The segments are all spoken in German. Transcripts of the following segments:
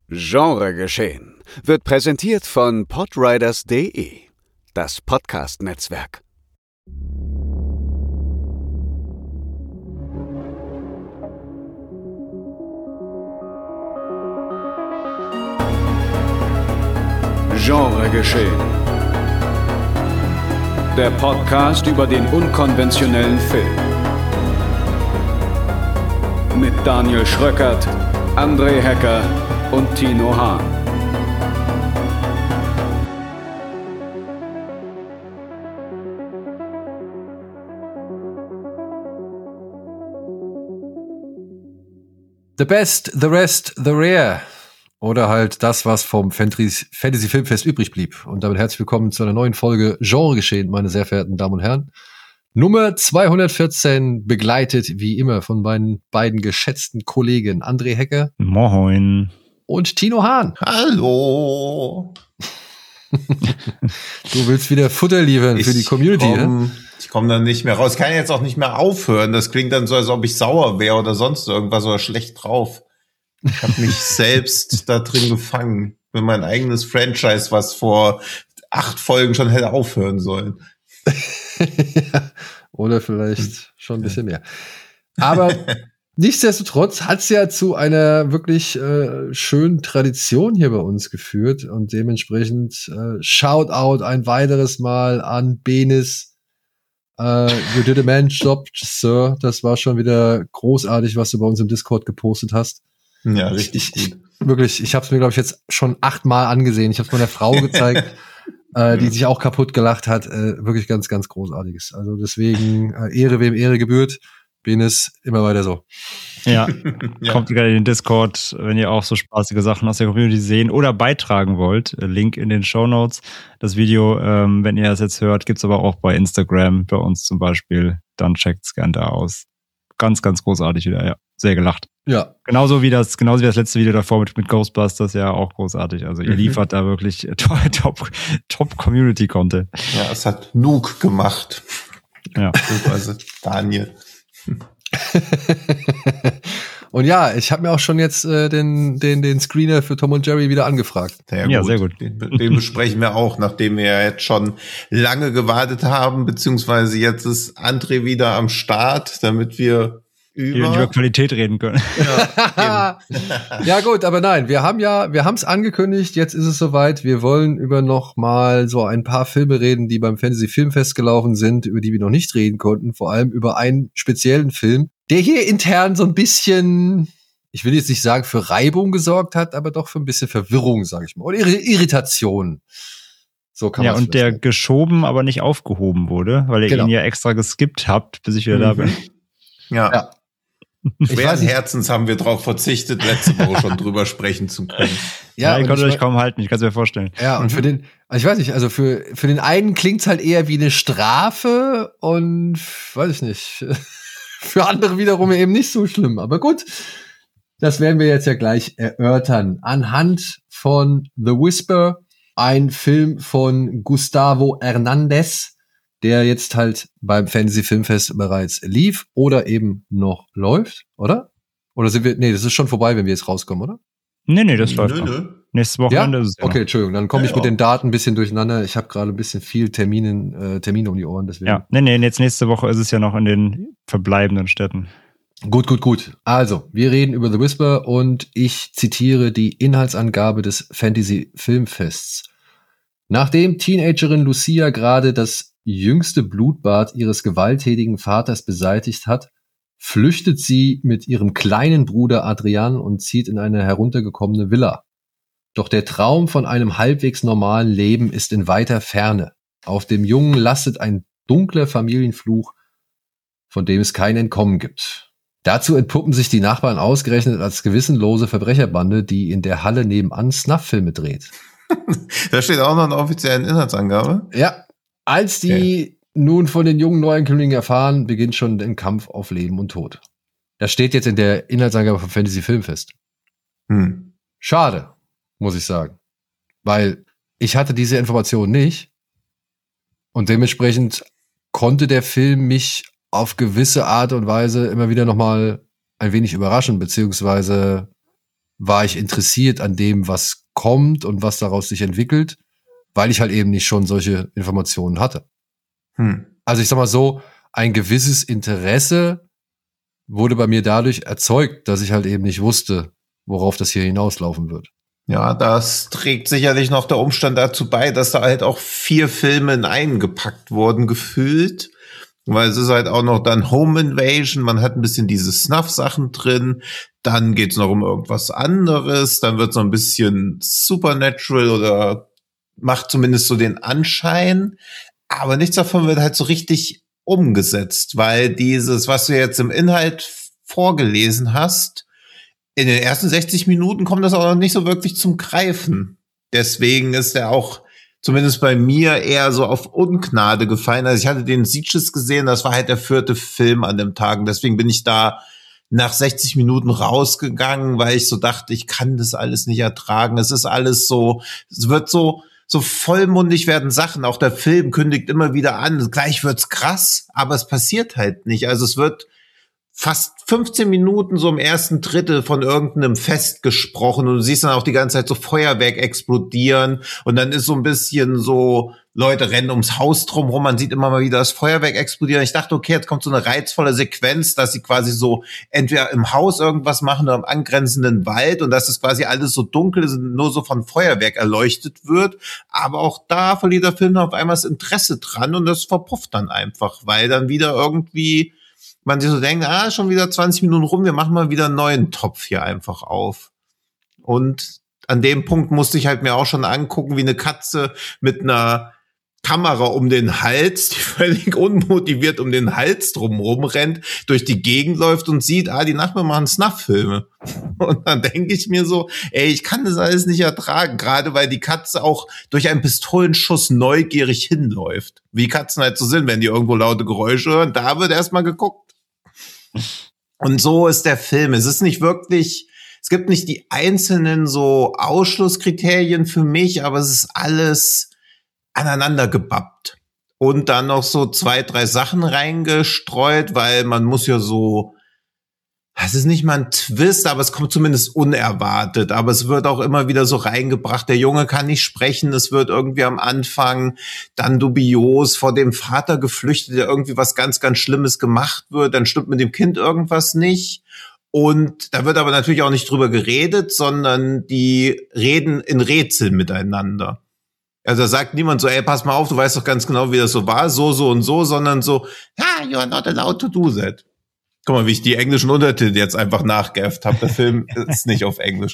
Genregeschehen wird präsentiert von podriders.de, das Podcast-Netzwerk. Genregeschehen. Der Podcast über den unkonventionellen Film. Mit Daniel Schröckert, André Hecker und Tino Hahn. The best, the rest, the rare. Oder halt das, was vom Fantasy Filmfest übrig blieb. Und damit herzlich willkommen zu einer neuen Folge Genregeschehen, meine sehr verehrten Damen und Herren. Nummer 214, begleitet wie immer von meinen beiden geschätzten Kollegen André Hecker. Moin. Und Tino Hahn. Hallo. Du willst wieder Futter liefern für die Community, ne? Ich komme dann nicht mehr raus. Ich kann jetzt auch nicht mehr aufhören. Das klingt dann so, als ob ich sauer wäre oder sonst irgendwas oder schlecht drauf. Ich habe mich selbst da drin gefangen. Für mein eigenes Franchise, was vor 8 Folgen schon hätte aufhören sollen. Ja, oder vielleicht schon ein bisschen mehr. Aber nichtsdestotrotz hat es ja zu einer wirklich schönen Tradition hier bei uns geführt. Und dementsprechend Shoutout ein weiteres Mal an Benis. You did a man job, Sir. Das war schon wieder großartig, was du bei uns im Discord gepostet hast. Ja, richtig gut. Wirklich, ich habe es mir, glaube ich, jetzt schon 8-mal angesehen. Ich habe es meiner Frau gezeigt, die sich auch kaputt gelacht hat. Wirklich ganz, ganz großartiges. Also deswegen Ehre, wem Ehre gebührt. Benis, immer weiter so. Ja, kommt gerne in den Discord, wenn ihr auch so spaßige Sachen aus der Community sehen oder beitragen wollt. Link in den Shownotes. Das Video, wenn ihr das jetzt hört, gibt's aber auch bei Instagram, bei uns zum Beispiel. Dann checkt's gerne da aus. Ganz, ganz großartig wieder, ja. Sehr gelacht. Ja. Genauso wie das letzte Video davor mit Ghostbusters, ja, auch großartig. Also ihr liefert da wirklich top Community-Content. Ja, es hat Nuke gemacht. Ja. Also Daniel. Und ja, ich habe mir auch schon jetzt den Screener für Tom und Jerry wieder angefragt. Ja, sehr gut. Den besprechen wir auch, nachdem wir ja jetzt schon lange gewartet haben, beziehungsweise jetzt ist André wieder am Start, damit wir über Qualität reden können. Ja gut, aber nein, wir haben es angekündigt, jetzt ist es soweit. Wir wollen über noch mal so ein paar Filme reden, die beim Fantasy Filmfest gelaufen sind, über die wir noch nicht reden konnten, vor allem über einen speziellen Film, der hier intern so ein bisschen, ich will jetzt nicht sagen für Reibung gesorgt hat, aber doch für ein bisschen Verwirrung, sage ich mal, oder Irritation. So kann man und der geschoben, aber nicht aufgehoben wurde, weil ihr ihn ja extra geskippt habt, bis ich wieder da bin. Ja. Schweren Herzens haben wir darauf verzichtet, letzte Woche schon drüber sprechen zu können. Ja, ich konnte euch kaum halten, ich kann es mir vorstellen. Ja, und ich weiß nicht, also für den einen klingt's halt eher wie eine Strafe und, weiß ich nicht, für andere wiederum eben nicht so schlimm. Aber gut, das werden wir jetzt ja gleich erörtern. Anhand von The Whisper, ein Film von Gustavo Hernandez, der jetzt halt beim Fantasy Filmfest bereits lief oder eben noch läuft, oder? Oder sind wir, das ist schon vorbei, wenn wir jetzt rauskommen, oder? Nee, das läuft noch. Nächstes Wochenende ist es okay, Entschuldigung, dann komme ich mit den Daten ein bisschen durcheinander. Ich habe gerade ein bisschen viel Termine um die Ohren, deswegen. Ja, jetzt nächste Woche ist es ja noch in den verbleibenden Städten. Gut. Also, wir reden über The Whisper und ich zitiere die Inhaltsangabe des Fantasy Filmfests. Nachdem Teenagerin Lucia gerade das jüngste Blutbad ihres gewalttätigen Vaters beseitigt hat, flüchtet sie mit ihrem kleinen Bruder Adrian und zieht in eine heruntergekommene Villa. Doch der Traum von einem halbwegs normalen Leben ist in weiter Ferne. Auf dem Jungen lastet ein dunkler Familienfluch, von dem es kein Entkommen gibt. Dazu entpuppen sich die Nachbarn ausgerechnet als gewissenlose Verbrecherbande, die in der Halle nebenan Snuff-Filme dreht. Da steht auch noch eine offizielle Inhaltsangabe. Ja, als die nun von den jungen Neuankömmlingen erfahren, beginnt schon der Kampf auf Leben und Tod. Das steht jetzt in der Inhaltsangabe vom Fantasy Filmfest. Schade, muss ich sagen. Weil ich hatte diese Information nicht und dementsprechend konnte der Film mich auf gewisse Art und Weise immer wieder nochmal ein wenig überraschen, beziehungsweise war ich interessiert an dem, was kommt und was daraus sich entwickelt, weil ich halt eben nicht schon solche Informationen hatte. Also ich sag mal so, ein gewisses Interesse wurde bei mir dadurch erzeugt, dass ich halt eben nicht wusste, worauf das hier hinauslaufen wird. Ja, das trägt sicherlich noch der Umstand dazu bei, dass da halt auch 4 Filme in einen gepackt wurden, gefühlt. Weil es ist halt auch noch dann Home Invasion, man hat ein bisschen diese Snuff-Sachen drin, dann geht's noch um irgendwas anderes, dann wird so ein bisschen Supernatural oder macht zumindest so den Anschein, aber nichts davon wird halt so richtig umgesetzt, weil dieses, was du jetzt im Inhalt vorgelesen hast, in den ersten 60 Minuten kommt das auch noch nicht so wirklich zum Greifen. Deswegen ist er auch zumindest bei mir eher so auf Ungnade gefallen. Also ich hatte den Sieges gesehen, das war halt der 4. Film an dem Tag. Und deswegen bin ich da nach 60 Minuten rausgegangen, weil ich so dachte, ich kann das alles nicht ertragen. Es ist alles so, es wird so vollmundig werden Sachen. Auch der Film kündigt immer wieder an, gleich wird's krass, aber es passiert halt nicht. Also es wird fast 15 Minuten so im ersten Drittel von irgendeinem Fest gesprochen und du siehst dann auch die ganze Zeit so Feuerwerk explodieren und dann ist so ein bisschen so, Leute rennen ums Haus drumherum, man sieht immer mal wieder das Feuerwerk explodieren. Ich dachte, okay, jetzt kommt so eine reizvolle Sequenz, dass sie quasi so entweder im Haus irgendwas machen oder im angrenzenden Wald und dass es quasi alles so dunkel ist und nur so von Feuerwerk erleuchtet wird. Aber auch da verliert der Film auf einmal das Interesse dran und das verpufft dann einfach, weil dann wieder irgendwie man sich so denkt, schon wieder 20 Minuten rum, wir machen mal wieder einen neuen Topf hier einfach auf. Und an dem Punkt musste ich halt mir auch schon angucken, wie eine Katze mit einer Kamera um den Hals, die völlig unmotiviert um den Hals drumherum rennt, durch die Gegend läuft und sieht, die Nachbarn machen Snuff-Filme. Und dann denke ich mir so, ich kann das alles nicht ertragen, gerade weil die Katze auch durch einen Pistolenschuss neugierig hinläuft. Wie Katzen halt so sind, wenn die irgendwo laute Geräusche hören, da wird erstmal geguckt. Und so ist der Film. Es ist nicht wirklich, es gibt nicht die einzelnen so Ausschlusskriterien für mich, aber es ist alles aneinander gebappt. Und dann noch so 2, 3 Sachen reingestreut, weil man muss ja so, es ist nicht mal ein Twist, aber es kommt zumindest unerwartet. Aber es wird auch immer wieder so reingebracht, der Junge kann nicht sprechen, es wird irgendwie am Anfang dann dubios vor dem Vater geflüchtet, der irgendwie was ganz, ganz Schlimmes gemacht wird, dann stimmt mit dem Kind irgendwas nicht. Und da wird aber natürlich auch nicht drüber geredet, sondern die reden in Rätseln miteinander. Also da sagt niemand so, pass mal auf, du weißt doch ganz genau, wie das so war, so und so, sondern so, you are not allowed to do that. Guck mal, wie ich die englischen Untertitel jetzt einfach nachgeäfft habe. Der Film ist nicht auf Englisch.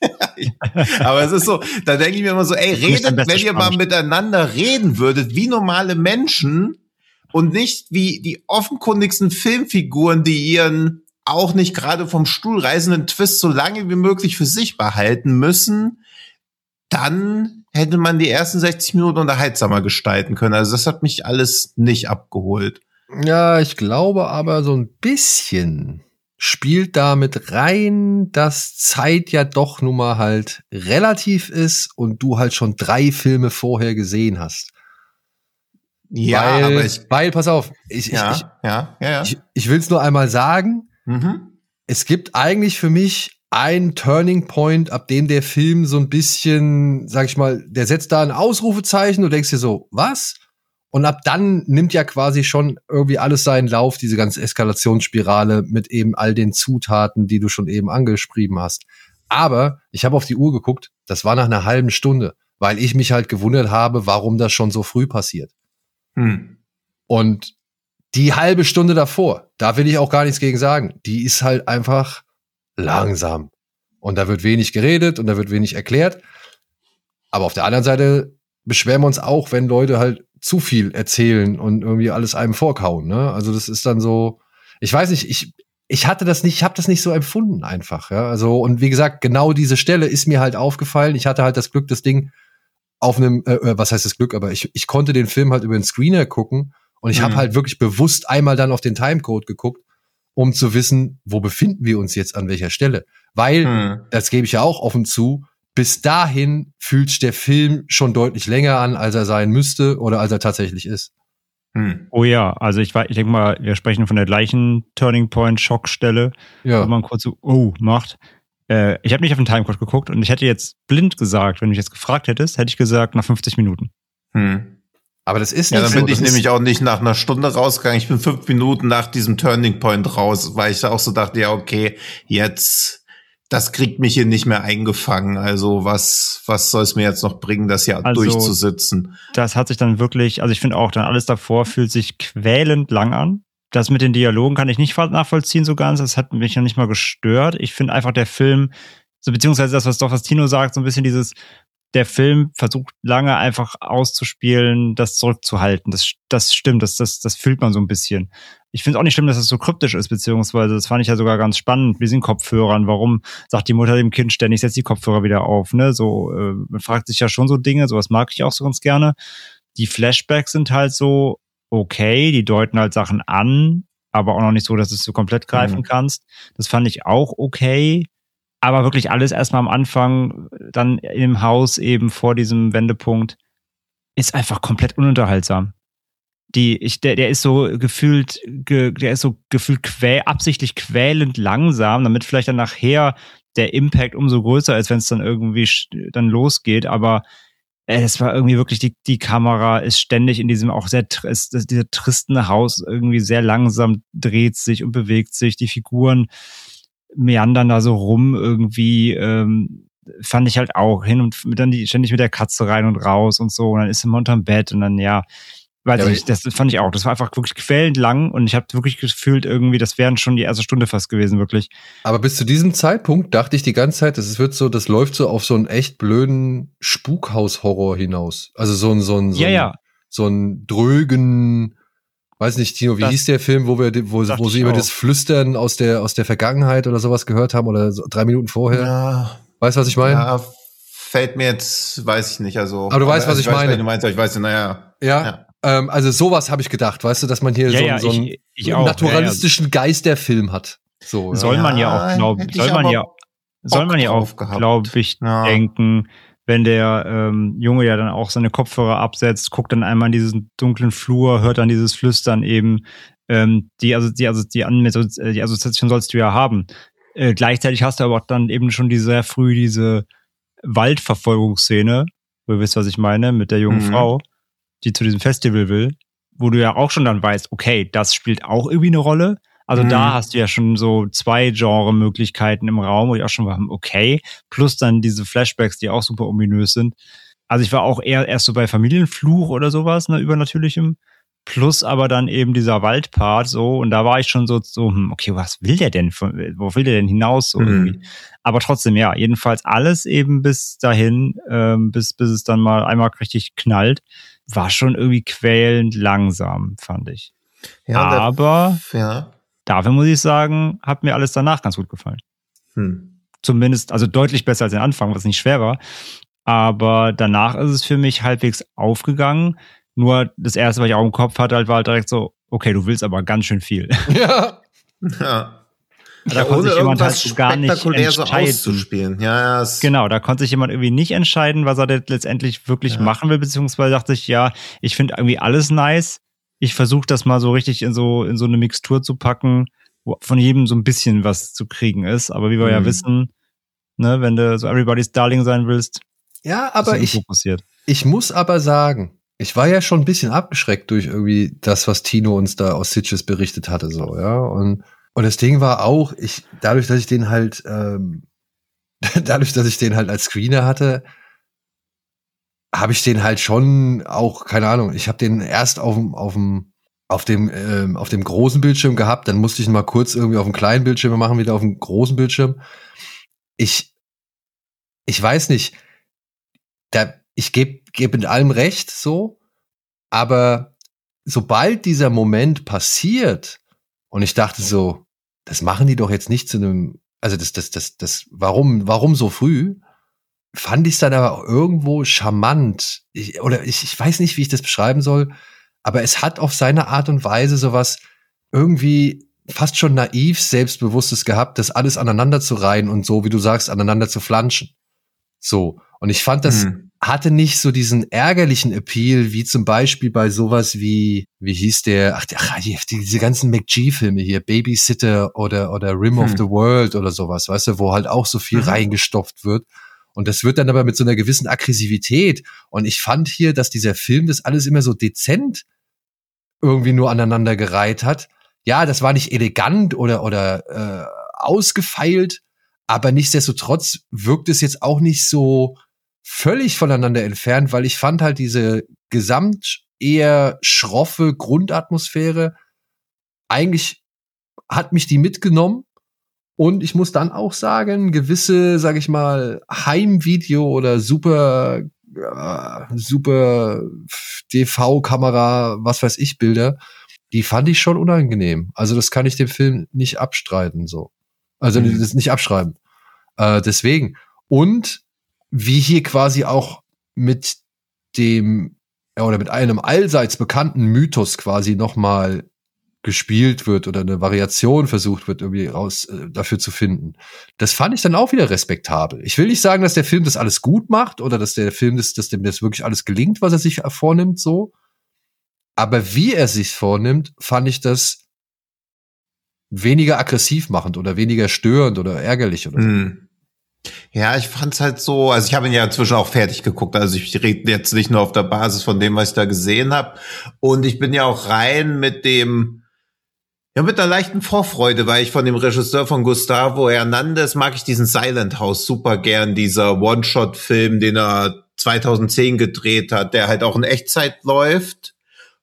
Aber es ist so, da denke ich mir immer so, redet, wenn ihr mal miteinander reden würdet, wie normale Menschen und nicht wie die offenkundigsten Filmfiguren, die ihren auch nicht gerade vom Stuhl reißenden Twist so lange wie möglich für sich behalten müssen, dann hätte man die ersten 60 Minuten unterhaltsamer gestalten können. Also das hat mich alles nicht abgeholt. Ja, ich glaube aber so ein bisschen spielt da mit rein, dass Zeit ja doch nun mal halt relativ ist und du halt schon 3 Filme vorher gesehen hast. Ja, weil, pass auf, ich will es nur einmal sagen, es gibt eigentlich für mich einen Turning Point, ab dem der Film so ein bisschen, sag ich mal, der setzt da ein Ausrufezeichen, du denkst dir so, was? Und ab dann nimmt ja quasi schon irgendwie alles seinen Lauf, diese ganze Eskalationsspirale mit eben all den Zutaten, die du schon eben angeschrieben hast. Aber ich habe auf die Uhr geguckt, das war nach einer halben Stunde, weil ich mich halt gewundert habe, warum das schon so früh passiert. Und die halbe Stunde davor, da will ich auch gar nichts gegen sagen, die ist halt einfach langsam. Und da wird wenig geredet und da wird wenig erklärt. Aber auf der anderen Seite beschweren wir uns auch, wenn Leute halt zu viel erzählen und irgendwie alles einem vorkauen, ne? Also das ist dann so, ich weiß nicht, ich habe das nicht so empfunden einfach, ja? Also und wie gesagt, genau diese Stelle ist mir halt aufgefallen. Ich hatte halt das Glück, das Ding auf einem, was heißt das Glück, aber ich konnte den Film halt über den Screener gucken und ich habe halt wirklich bewusst einmal dann auf den Timecode geguckt, um zu wissen, wo befinden wir uns jetzt an welcher Stelle. Weil, das gebe ich ja auch offen zu, bis dahin fühlt sich der Film schon deutlich länger an, als er sein müsste oder als er tatsächlich ist. Oh ja, also ich denke mal, wir sprechen von der gleichen Turning Point Schockstelle, wo man kurz so macht. Ich habe nicht auf den Timecode geguckt und ich hätte jetzt blind gesagt, wenn du mich jetzt gefragt hättest, hätte ich gesagt nach 50 Minuten. Aber das ist nicht ja, dann so. bin ich nämlich auch nicht nach einer Stunde rausgegangen. Ich bin 5 Minuten nach diesem Turning Point raus, weil ich auch so dachte, ja, okay, jetzt, das kriegt mich hier nicht mehr eingefangen. Also was soll es mir jetzt noch bringen, das hier durchzusitzen? Das hat sich dann wirklich, also ich finde auch, dann alles davor fühlt sich quälend lang an. Das mit den Dialogen kann ich nicht nachvollziehen so ganz. Das hat mich noch nicht mal gestört. Ich finde einfach der Film, so beziehungsweise das, was Tino sagt, so ein bisschen der Film versucht lange einfach auszuspielen, das zurückzuhalten. Das stimmt, das fühlt man so ein bisschen. Ich finde es auch nicht schlimm, dass es so kryptisch ist, beziehungsweise das fand ich ja sogar ganz spannend mit diesen Kopfhörern. Warum sagt die Mutter dem Kind ständig, setz die Kopfhörer wieder auf? Ne? So, man fragt sich ja schon so Dinge, sowas mag ich auch so ganz gerne. Die Flashbacks sind halt so okay, die deuten halt Sachen an, aber auch noch nicht so, dass du es so komplett greifen kannst. Das fand ich auch okay. Aber wirklich alles erstmal am Anfang, dann im Haus eben vor diesem Wendepunkt, ist einfach komplett ununterhaltsam. Der ist so gefühlt absichtlich quälend langsam, damit vielleicht dann nachher der Impact umso größer ist, wenn es dann irgendwie dann losgeht. Aber es war irgendwie wirklich, die Kamera ist ständig in diesem auch dieser tristen Haus irgendwie sehr langsam dreht sich und bewegt sich. Die Figuren meandern da so rum irgendwie, fand ich halt auch hin und dann ständig mit der Katze rein und raus und so. Und dann ist sie unterm Bett und dann, das fand ich auch. Das war einfach wirklich quälend lang und ich habe wirklich gefühlt irgendwie, das wären schon die erste Stunde fast gewesen, wirklich. Aber bis zu diesem Zeitpunkt dachte ich die ganze Zeit, das läuft so auf so einen echt blöden Spukhaus-Horror hinaus. Also so einen drögen, weiß nicht, Tino, wie hieß der Film, wo sie über das Flüstern aus der Vergangenheit oder sowas gehört haben oder so 3 Minuten vorher? Ja. Weißt du, was ich meine? Ja, fällt mir jetzt, weiß ich nicht, also. Aber du weißt, was ich meine. Du meinst, ich weiß, naja. Ja. Also sowas habe ich gedacht, weißt du, dass man hier so einen naturalistischen Geist der Film hat. So, soll man ja auch, glaube ich, denken, wenn der Junge ja dann auch seine Kopfhörer absetzt, guckt dann einmal in diesen dunklen Flur, hört dann dieses Flüstern eben, die Assoziation sollst du ja haben. Gleichzeitig hast du aber auch dann eben schon sehr früh diese Waldverfolgungsszene, wo ihr wisst, was ich meine, mit der jungen Frau, die zu diesem Festival will, wo du ja auch schon dann weißt, okay, das spielt auch irgendwie eine Rolle. Also da hast du ja schon so 2 Genre-Möglichkeiten im Raum, wo ich auch schon war, okay, plus dann diese Flashbacks, die auch super ominös sind. Also ich war auch erst so bei Familienfluch oder sowas, ne, Übernatürlichem, plus aber dann eben dieser Waldpart so, und da war ich schon so, okay, was will der denn, wo will der denn hinaus so irgendwie? Aber trotzdem, ja, jedenfalls alles eben bis dahin, bis es dann mal einmal richtig knallt, war schon irgendwie quälend langsam, fand ich. Ja, aber dafür muss ich sagen, hat mir alles danach ganz gut gefallen. Zumindest, also deutlich besser als den Anfang, was nicht schwer war. Aber danach ist es für mich halbwegs aufgegangen. Nur das Erste, was ich auch im Kopf hatte, war halt direkt so, okay, du willst aber ganz schön viel. Ja. Da konnte sich jemand halt so gar nicht entscheiden. Auszuspielen. Genau, da konnte sich jemand irgendwie nicht entscheiden, was er letztendlich wirklich machen will, beziehungsweise dachte ich, ich finde irgendwie alles nice. Ich versuche das mal so richtig in so eine Mixtur zu packen, wo von jedem so ein bisschen was zu kriegen ist. Aber wie wir ja wissen, ne, wenn du so Everybody's Darling sein willst, aber ich muss aber sagen, ich war ja schon ein bisschen abgeschreckt durch irgendwie das, was Tino uns da aus Sitges berichtet hatte, so, ja. Und das Ding war auch, dadurch, dass ich den halt als Screener hatte, habe ich den halt schon auch, keine Ahnung, ich habe den erst auf dem großen Bildschirm gehabt, dann musste ich ihn mal kurz irgendwie auf dem kleinen Bildschirm machen, wieder auf dem großen Bildschirm. Ich weiß nicht, ich geb in allem recht, so, aber sobald dieser Moment passiert und ich dachte so, das machen die doch jetzt nicht zu einem, also warum so früh? Fand ich es dann aber irgendwo charmant. Ich weiß nicht, wie ich das beschreiben soll, aber es hat auf seine Art und Weise sowas irgendwie fast schon naiv Selbstbewusstes gehabt, das alles aneinander zu reihen und so, wie du sagst, aneinander zu flanschen. So. Und ich fand das hatte nicht so diesen ärgerlichen Appeal, wie zum Beispiel bei sowas wie hieß der, diese ganzen McG-Filme hier, Babysitter oder Rim of the World oder sowas, weißt du, wo halt auch so viel reingestopft wird. Und das wird dann aber mit so einer gewissen Aggressivität. Und ich fand hier, dass dieser Film das alles immer so dezent irgendwie nur aneinander gereiht hat. Ja, das war nicht elegant oder ausgefeilt, aber nichtsdestotrotz wirkt es jetzt auch nicht so völlig voneinander entfernt, weil ich fand halt diese gesamt eher schroffe Grundatmosphäre, eigentlich hat mich die mitgenommen. Und ich muss dann auch sagen, gewisse, sag ich mal, Heimvideo oder super DV-Kamera, was weiß ich, Bilder, die fand ich schon unangenehm. Also das kann ich dem Film nicht abstreiten, so. Also das nicht abschreiben. Deswegen. Und wie hier quasi auch mit dem, oder mit einem allseits bekannten Mythos quasi nochmal gespielt wird oder eine Variation versucht wird, irgendwie dafür zu finden. Das fand ich dann auch wieder respektabel. Ich will nicht sagen, dass der Film das alles gut macht oder dass der Film dass dem das wirklich alles gelingt, was er sich vornimmt, so. Aber wie er sich vornimmt, fand ich das weniger aggressiv machend oder weniger störend oder ärgerlich oder so. Ja, ich fand's halt so, also ich habe ihn ja inzwischen auch fertig geguckt, also ich rede jetzt nicht nur auf der Basis von dem, was ich da gesehen habe. Und ich bin ja auch rein mit einer leichten Vorfreude, weil ich von dem Regisseur von Gustavo Hernandez mag ich diesen Silent House super gern, dieser One-Shot-Film, den er 2010 gedreht hat, der halt auch in Echtzeit läuft.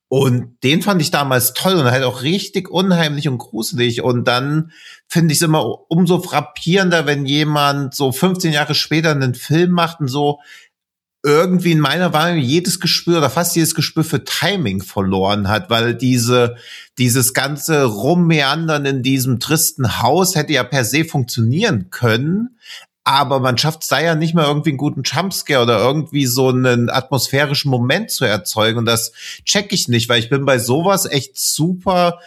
Und den fand ich damals toll und halt auch richtig unheimlich und gruselig. Und dann finde ich es immer umso frappierender, wenn jemand so 15 Jahre später einen Film macht und so irgendwie in meiner Wahrnehmung jedes Gespür oder fast jedes Gespür für Timing verloren hat, weil dieses ganze Rummeandern in diesem tristen Haus hätte ja per se funktionieren können, aber man schafft es da ja nicht mal irgendwie einen guten Jumpscare oder irgendwie so einen atmosphärischen Moment zu erzeugen und das check ich nicht, weil ich bin bei sowas echt super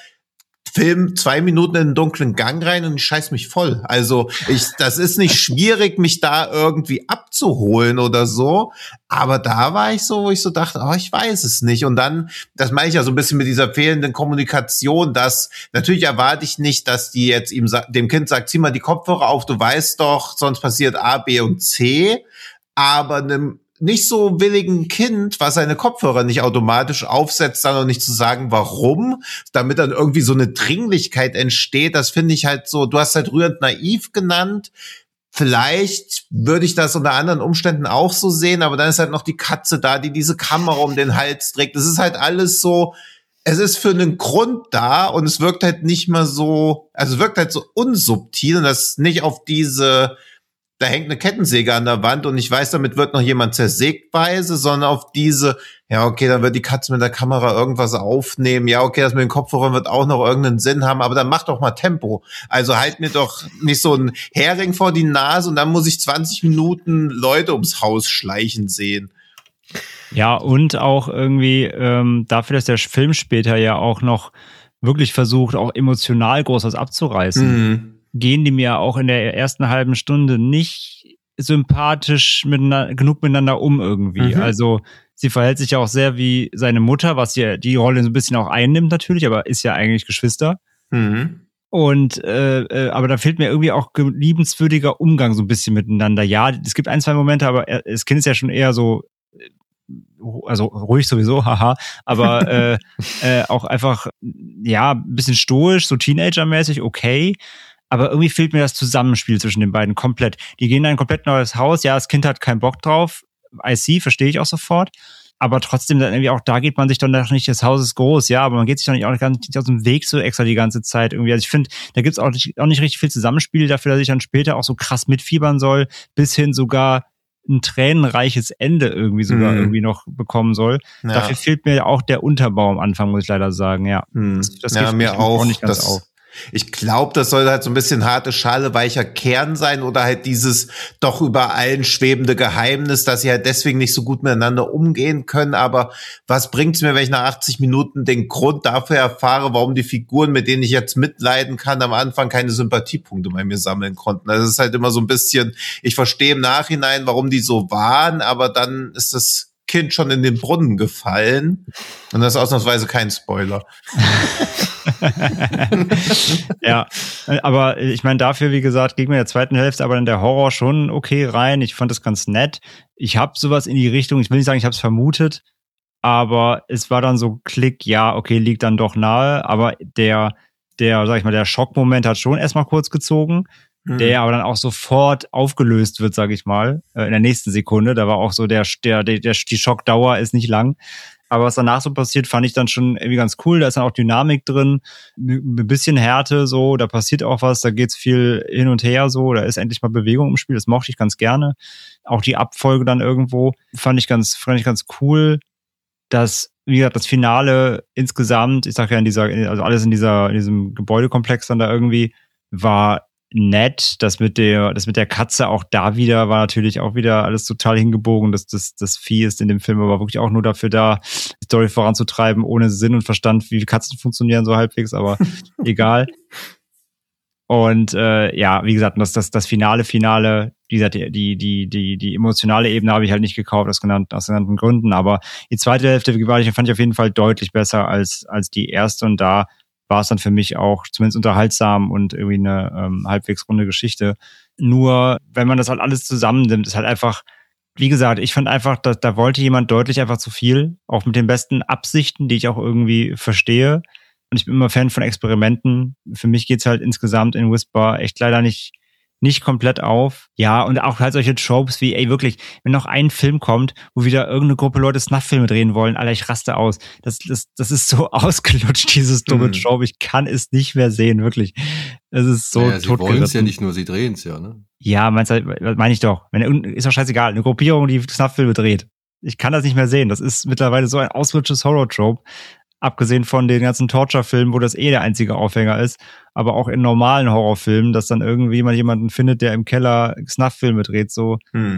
Film 2 Minuten in einen dunklen Gang rein und ich scheiß mich voll. Also das ist nicht schwierig, mich da irgendwie abzuholen oder so. Aber da war ich so, wo ich so dachte, ich weiß es nicht. Und dann, das meine ich ja so ein bisschen mit dieser fehlenden Kommunikation, dass natürlich erwarte ich nicht, dass die jetzt dem Kind sagt, zieh mal die Kopfhörer auf, du weißt doch, sonst passiert A, B und C. Aber einem nicht so willigen Kind, was seine Kopfhörer nicht automatisch aufsetzt, dann auch nicht zu sagen, warum, damit dann irgendwie so eine Dringlichkeit entsteht, das finde ich halt so, du hast halt rührend naiv genannt, vielleicht würde ich das unter anderen Umständen auch so sehen, aber dann ist halt noch die Katze da, die diese Kamera um den Hals trägt, es ist halt alles so, es ist für einen Grund da und es wirkt halt nicht mehr so, also es wirkt halt so unsubtil und das nicht auf diese, da hängt eine Kettensäge an der Wand und ich weiß, damit wird noch jemand zersägtweise, sondern auf diese, ja, okay, dann wird die Katze mit der Kamera irgendwas aufnehmen. Ja, okay, das mit den Kopfhörern wird auch noch irgendeinen Sinn haben, aber dann mach doch mal Tempo. Also halt mir doch nicht so einen Hering vor die Nase und dann muss ich 20 Minuten Leute ums Haus schleichen sehen. Ja, und auch irgendwie dafür, dass der Film später ja auch noch wirklich versucht, auch emotional groß was abzureißen, gehen die mir auch in der ersten halben Stunde nicht sympathisch genug miteinander um irgendwie. Also sie verhält sich ja auch sehr wie seine Mutter, was ja die Rolle so ein bisschen auch einnimmt natürlich, aber ist ja eigentlich Geschwister. Und aber da fehlt mir irgendwie auch liebenswürdiger Umgang so ein bisschen miteinander. Ja, es gibt 1, 2 Momente, aber das Kind ist ja schon eher so, also ruhig sowieso, haha, aber auch einfach, ja, ein bisschen stoisch, so Teenager-mäßig, okay. Aber irgendwie fehlt mir das Zusammenspiel zwischen den beiden komplett. Die gehen in ein komplett neues Haus. Ja, das Kind hat keinen Bock drauf. I see, verstehe ich auch sofort. Aber trotzdem, dann irgendwie auch da geht man sich doch nicht, das Haus ist groß, ja, aber man geht sich doch nicht auch nicht aus dem Weg so extra die ganze Zeit irgendwie. Also ich finde, da gibt's auch nicht richtig viel Zusammenspiel dafür, dass ich dann später auch so krass mitfiebern soll, bis hin sogar ein tränenreiches Ende irgendwie sogar irgendwie noch bekommen soll. Ja. Dafür fehlt mir auch der Unterbau am Anfang, muss ich leider sagen, ja. Das ja, mir auch nicht ganz auf. Ich glaube, das soll halt so ein bisschen harte Schale, weicher Kern sein oder halt dieses doch über allen schwebende Geheimnis, dass sie halt deswegen nicht so gut miteinander umgehen können. Aber was bringt's mir, wenn ich nach 80 Minuten den Grund dafür erfahre, warum die Figuren, mit denen ich jetzt mitleiden kann, am Anfang keine Sympathiepunkte bei mir sammeln konnten? Also es ist halt immer so ein bisschen, ich verstehe im Nachhinein, warum die so waren, aber dann ist das Kind schon in den Brunnen gefallen. Und das ist ausnahmsweise kein Spoiler. Ja, aber ich meine, dafür, wie gesagt, ging mir in der zweiten Hälfte aber in der Horror schon okay rein. Ich fand das ganz nett. Ich habe sowas in die Richtung, ich will nicht sagen, ich habe es vermutet, aber es war dann so Klick, ja, okay, liegt dann doch nahe. Aber der, sag ich mal, der Schockmoment hat schon erstmal kurz gezogen. Der aber dann auch sofort aufgelöst wird, sag ich mal, in der nächsten Sekunde. Da war auch so die Schockdauer ist nicht lang. Aber was danach so passiert, fand ich dann schon irgendwie ganz cool. Da ist dann auch Dynamik drin, ein bisschen Härte, so, da passiert auch was, da geht's viel hin und her, so, da ist endlich mal Bewegung im Spiel, das mochte ich ganz gerne. Auch die Abfolge dann irgendwo fand ich ganz cool. Das, wie gesagt, das Finale insgesamt, ich sag ja also alles in diesem Gebäudekomplex dann da irgendwie, war nett. Das mit der Katze auch da wieder war natürlich auch wieder alles total hingebogen. Das Vieh ist in dem Film aber wirklich auch nur dafür da, die Story voranzutreiben, ohne Sinn und Verstand, wie Katzen funktionieren so halbwegs, aber egal. Und ja, wie gesagt, das Finale, die emotionale Ebene habe ich halt nicht gekauft, aus genannten Gründen, aber die zweite Hälfte fand ich auf jeden Fall deutlich besser als die erste, und da war es dann für mich auch zumindest unterhaltsam und irgendwie eine halbwegs runde Geschichte. Nur, wenn man das halt alles zusammennimmt, ist halt einfach, wie gesagt, ich fand einfach, da wollte jemand deutlich einfach zu viel, auch mit den besten Absichten, die ich auch irgendwie verstehe. Und ich bin immer Fan von Experimenten. Für mich geht's halt insgesamt in Whisper echt leider nicht komplett auf. Ja, und auch halt solche Tropes wie, ey, wirklich, wenn noch ein Film kommt, wo wieder irgendeine Gruppe Leute Snuff-Filme drehen wollen, Alter, ich raste aus. Das ist so ausgelutscht, dieses dumme Trope. Ich kann es nicht mehr sehen, wirklich. Es ist so naja, sie wollen es ja nicht nur, sie drehen es ja, ne? Ja, meine ich doch. Ist doch scheißegal. Eine Gruppierung, die Snuff-Filme dreht. Ich kann das nicht mehr sehen. Das ist mittlerweile so ein ausgelutschtes Horror-Trope. Abgesehen von den ganzen Torture-Filmen, wo das der einzige Aufhänger ist, aber auch in normalen Horrorfilmen, dass dann irgendwie jemanden findet, der im Keller Snuff-Filme dreht, so,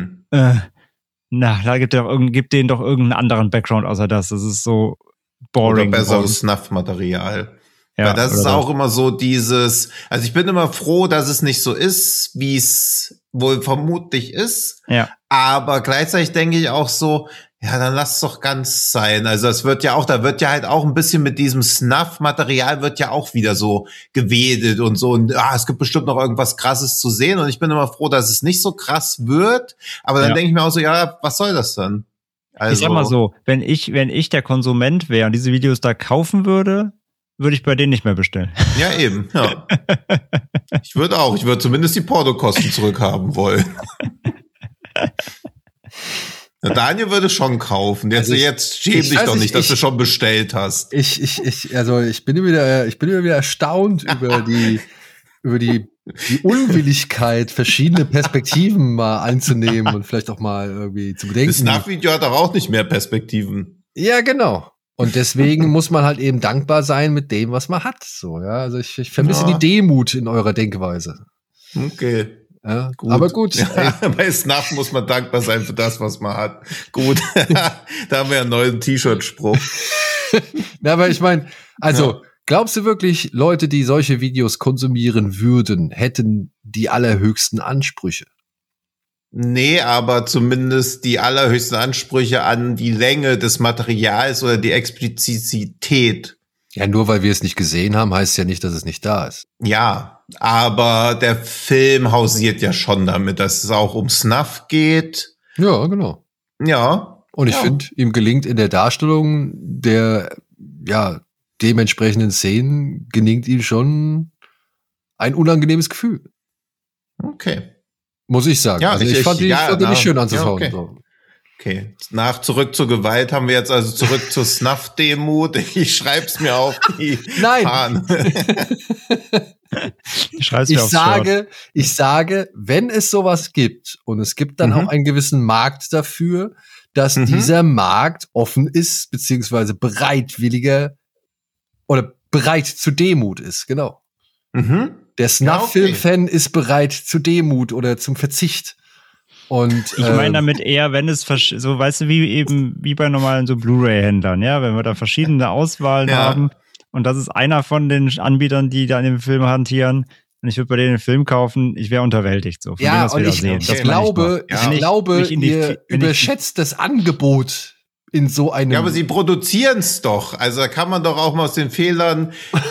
da gibt denen doch irgendeinen anderen Background außer das. Das ist so boring. Oder besseres Snuff-Material. Ja, weil das ist auch immer so dieses, also ich bin immer froh, dass es nicht so ist, wie es wohl vermutlich ist. Ja. Aber gleichzeitig denke ich auch so, ja, dann lass es doch ganz sein. Also da wird ja halt auch ein bisschen mit diesem Snuff-Material wird ja auch wieder so gewedelt und so. Und es gibt bestimmt noch irgendwas Krasses zu sehen. Und ich bin immer froh, dass es nicht so krass wird. Aber dann denke ich mir auch so, ja, was soll das denn? Also, ich sag mal so, wenn ich der Konsument wäre und diese Videos da kaufen würde ich bei denen nicht mehr bestellen. Ja, eben, ja. Ich würde zumindest die Portokosten zurückhaben wollen. Daniel würde schon kaufen. Jetzt schäm dich doch nicht, dass du schon bestellt hast. Ich bin immer wieder erstaunt über die Unwilligkeit, verschiedene Perspektiven mal einzunehmen und vielleicht auch mal irgendwie zu bedenken. Das Snuff-Video hat doch auch nicht mehr Perspektiven. Ja, genau. Und deswegen muss man halt eben dankbar sein mit dem, was man hat. So, ja, also ich vermisse die Demut in eurer Denkweise. Okay. Ja, gut. Aber gut. Ja, bei Snuff muss man dankbar sein für das, was man hat. Gut. Da haben wir einen neuen T-Shirt-Spruch. Na, aber ich meine, glaubst du wirklich, Leute, die solche Videos konsumieren würden, hätten die allerhöchsten Ansprüche? Nee, aber zumindest die allerhöchsten Ansprüche an die Länge des Materials oder die Explizität. Ja, nur weil wir es nicht gesehen haben, heißt ja nicht, dass es nicht da ist. Ja, aber der Film hausiert ja schon damit, dass es auch um Snuff geht. Ja, genau. Ja. Und ich finde, ihm gelingt in der Darstellung der, dementsprechenden Szenen, gelingt ihm schon ein unangenehmes Gefühl. Okay. Muss ich sagen. Ja, also ich fand die nicht schön anzuschauen. Ja, okay. Zurück zur Gewalt haben wir jetzt also zurück zur Snuff-Demut. Ich schreib's mir auf die Fahne. Ich sage, wenn es sowas gibt und es gibt dann auch einen gewissen Markt dafür, dass dieser Markt offen ist, beziehungsweise bereit zu Demut ist, genau. Der Snuff-Film-Fan ist bereit zu Demut oder zum Verzicht. Und ich meine damit eher, wenn es so, weißt du, wie bei normalen so Blu-ray-Händlern, ja, wenn wir da verschiedene Auswahlen haben und das ist einer von den Anbietern, die da an dem Film hantieren und ich würde bei denen den Film kaufen, ich wäre unterwältigt so. Von ja, dem, und ich glaube, ihr überschätzt das Angebot in so einem... Ja, aber sie produzieren es doch. Also da kann man doch auch mal aus den Fehlern,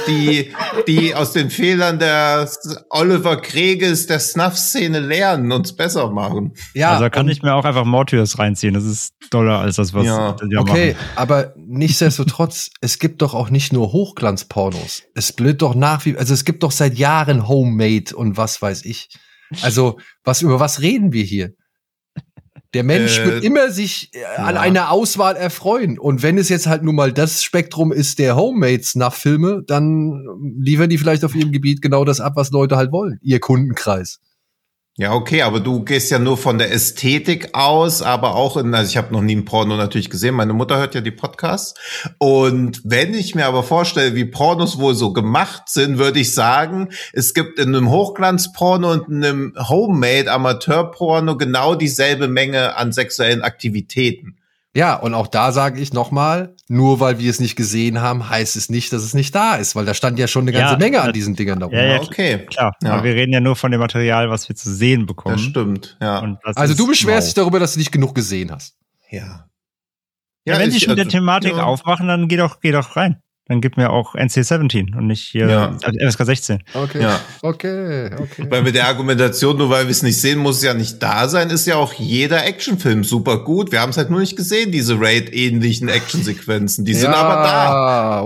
die aus den Fehlern der Oliver Kreges der Snuff-Szene lernen und es besser machen. Ja, also da kann ich mir auch einfach Mortius reinziehen. Das ist doller als das, was die okay, machen. Aber nichtsdestotrotz, es gibt doch auch nicht nur Hochglanzpornos. Es blöd doch also es gibt doch seit Jahren Homemade und was weiß ich. Also, über was reden wir hier? Der Mensch wird immer sich an einer Auswahl erfreuen. Und wenn es jetzt halt nun mal das Spektrum ist der Homemade-Snuff-Filme, dann liefern die vielleicht auf ihrem Gebiet genau das ab, was Leute halt wollen. Ihr Kundenkreis. Ja, okay, aber du gehst ja nur von der Ästhetik aus, aber auch also ich habe noch nie ein Porno natürlich gesehen, meine Mutter hört ja die Podcasts und wenn ich mir aber vorstelle, wie Pornos wohl so gemacht sind, würde ich sagen, es gibt in einem Hochglanzporno und in einem Homemade-Amateurporno genau dieselbe Menge an sexuellen Aktivitäten. Ja, und auch da sage ich nochmal, nur weil wir es nicht gesehen haben, heißt es nicht, dass es nicht da ist, weil da stand ja schon eine ganze Menge an diesen Dingern da rum. Ja, okay. Klar, aber wir reden ja nur von dem Material, was wir zu sehen bekommen. Das stimmt, ja. Und das also du beschwerst dich darüber, dass du nicht genug gesehen hast. Ja. Ja, wenn sie schon mit der Thematik aufmachen, dann geh doch rein. Dann gib mir auch NC-17 und nicht hier FSK 16. Okay. Ja. Okay. Weil mit der Argumentation, nur weil wir es nicht sehen, muss es ja nicht da sein, ist ja auch jeder Actionfilm super gut. Wir haben es halt nur nicht gesehen, diese Raid-ähnlichen Actionsequenzen. Die sind aber da.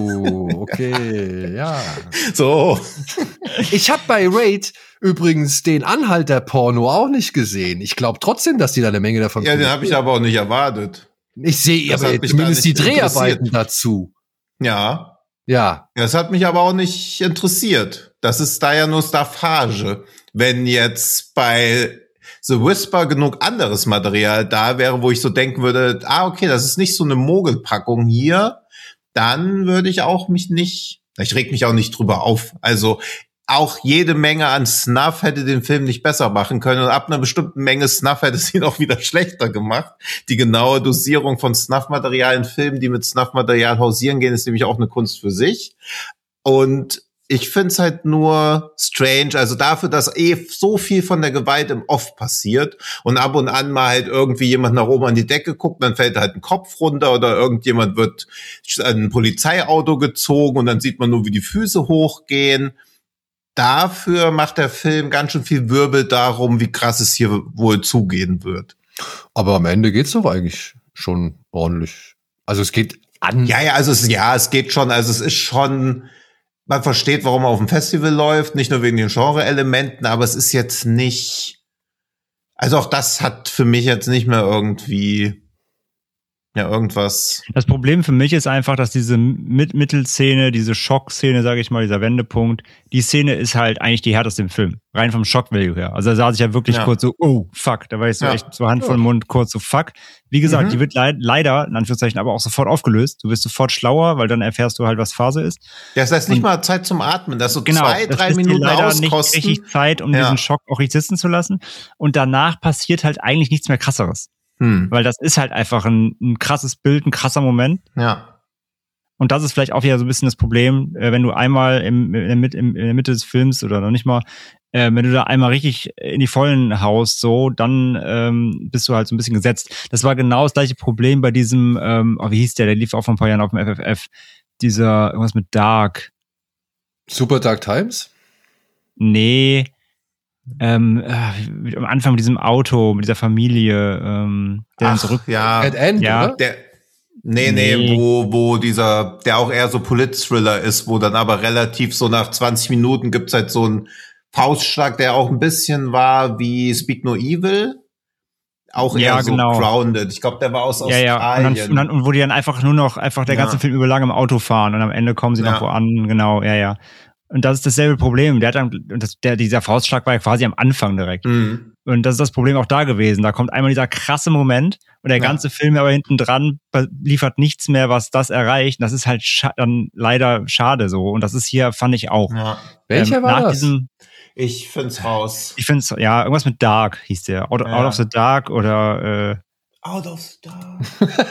Okay, ja. So. Ich habe bei Raid übrigens den Anhalter-Porno auch nicht gesehen. Ich glaube trotzdem, dass die da eine Menge davon den habe ich aber auch nicht erwartet. Ich sehe aber zumindest die Dreharbeiten dazu. Ja. Ja. Das hat mich aber auch nicht interessiert. Das ist da ja nur Staffage. Wenn jetzt bei The Whisper genug anderes Material da wäre, wo ich so denken würde, okay, das ist nicht so eine Mogelpackung hier, dann würde ich ich reg mich auch nicht drüber auf. Also auch jede Menge an Snuff hätte den Film nicht besser machen können und ab einer bestimmten Menge Snuff hätte es ihn auch wieder schlechter gemacht. Die genaue Dosierung von Snuff-Material in Filmen, die mit Snuff-Material hausieren gehen, ist nämlich auch eine Kunst für sich. Und ich finde es halt nur strange, also dafür, dass so viel von der Gewalt im Off passiert und ab und an mal halt irgendwie jemand nach oben an die Decke guckt, dann fällt halt ein Kopf runter oder irgendjemand wird an ein Polizeiauto gezogen und dann sieht man nur, wie die Füße hochgehen. Dafür macht der Film ganz schön viel Wirbel darum, wie krass es hier wohl zugehen wird. Aber am Ende geht's doch eigentlich schon ordentlich. Also es geht an. Es geht schon. Also es ist schon, man versteht, warum er auf dem Festival läuft, nicht nur wegen den Genre-Elementen, aber es ist jetzt nicht, also auch das hat für mich jetzt nicht mehr irgendwie irgendwas. Das Problem für mich ist einfach, dass diese Mittelszene, diese Schockszene, sage ich mal, dieser Wendepunkt, die Szene ist halt eigentlich die härteste im Film. Rein vom Shock-Value her. Also da saß ich ja wirklich kurz so, oh, fuck. Da war ich so echt so Hand vor den Mund, kurz so, fuck. Wie gesagt, die wird leider, in Anführungszeichen, aber auch sofort aufgelöst. Du wirst sofort schlauer, weil dann erfährst du halt, was Phase ist. Ja, das heißt nicht mal Zeit zum Atmen. Das so 2-3 Minuten leider auskosten. Nicht richtig Zeit, um diesen Schock auch richtig sitzen zu lassen. Und danach passiert halt eigentlich nichts mehr Krasseres. Weil das ist halt einfach ein krasses Bild, ein krasser Moment. Ja. Und das ist vielleicht auch wieder so ein bisschen das Problem, wenn du einmal in der Mitte des Films oder noch nicht mal, wenn du da einmal richtig in die Vollen haust, so, dann bist du halt so ein bisschen gesetzt. Das war genau das gleiche Problem bei diesem, wie hieß der lief auch vor ein paar Jahren auf dem FFF, dieser, irgendwas mit Dark. Super Dark Times? Nee. Am Anfang mit diesem Auto, mit dieser Familie, der dann zurück. Ja. At End, oder? Wo der auch eher so Polit-Thriller ist, wo dann aber relativ so nach 20 Minuten gibt's halt so einen Faustschlag, der auch ein bisschen war wie Speak No Evil. Auch eher so grounded. Ich glaube, der war aus Australien. Ja. Und wo die dann einfach der ganze Film über lang im Auto fahren und am Ende kommen sie noch wo an, genau, ja. Und das ist dasselbe Problem. Dieser Faustschlag war ja quasi am Anfang direkt. Mhm. Und das ist das Problem auch da gewesen. Da kommt einmal dieser krasse Moment und der ganze Film aber hinten dran liefert nichts mehr, was das erreicht. Und das ist halt dann leider schade so. Und das ist hier, fand ich auch. Ja. Welcher war das? Ich find's raus. Ich find's, ja, irgendwas mit Dark hieß der. Out of the Dark oder Out of the Dark.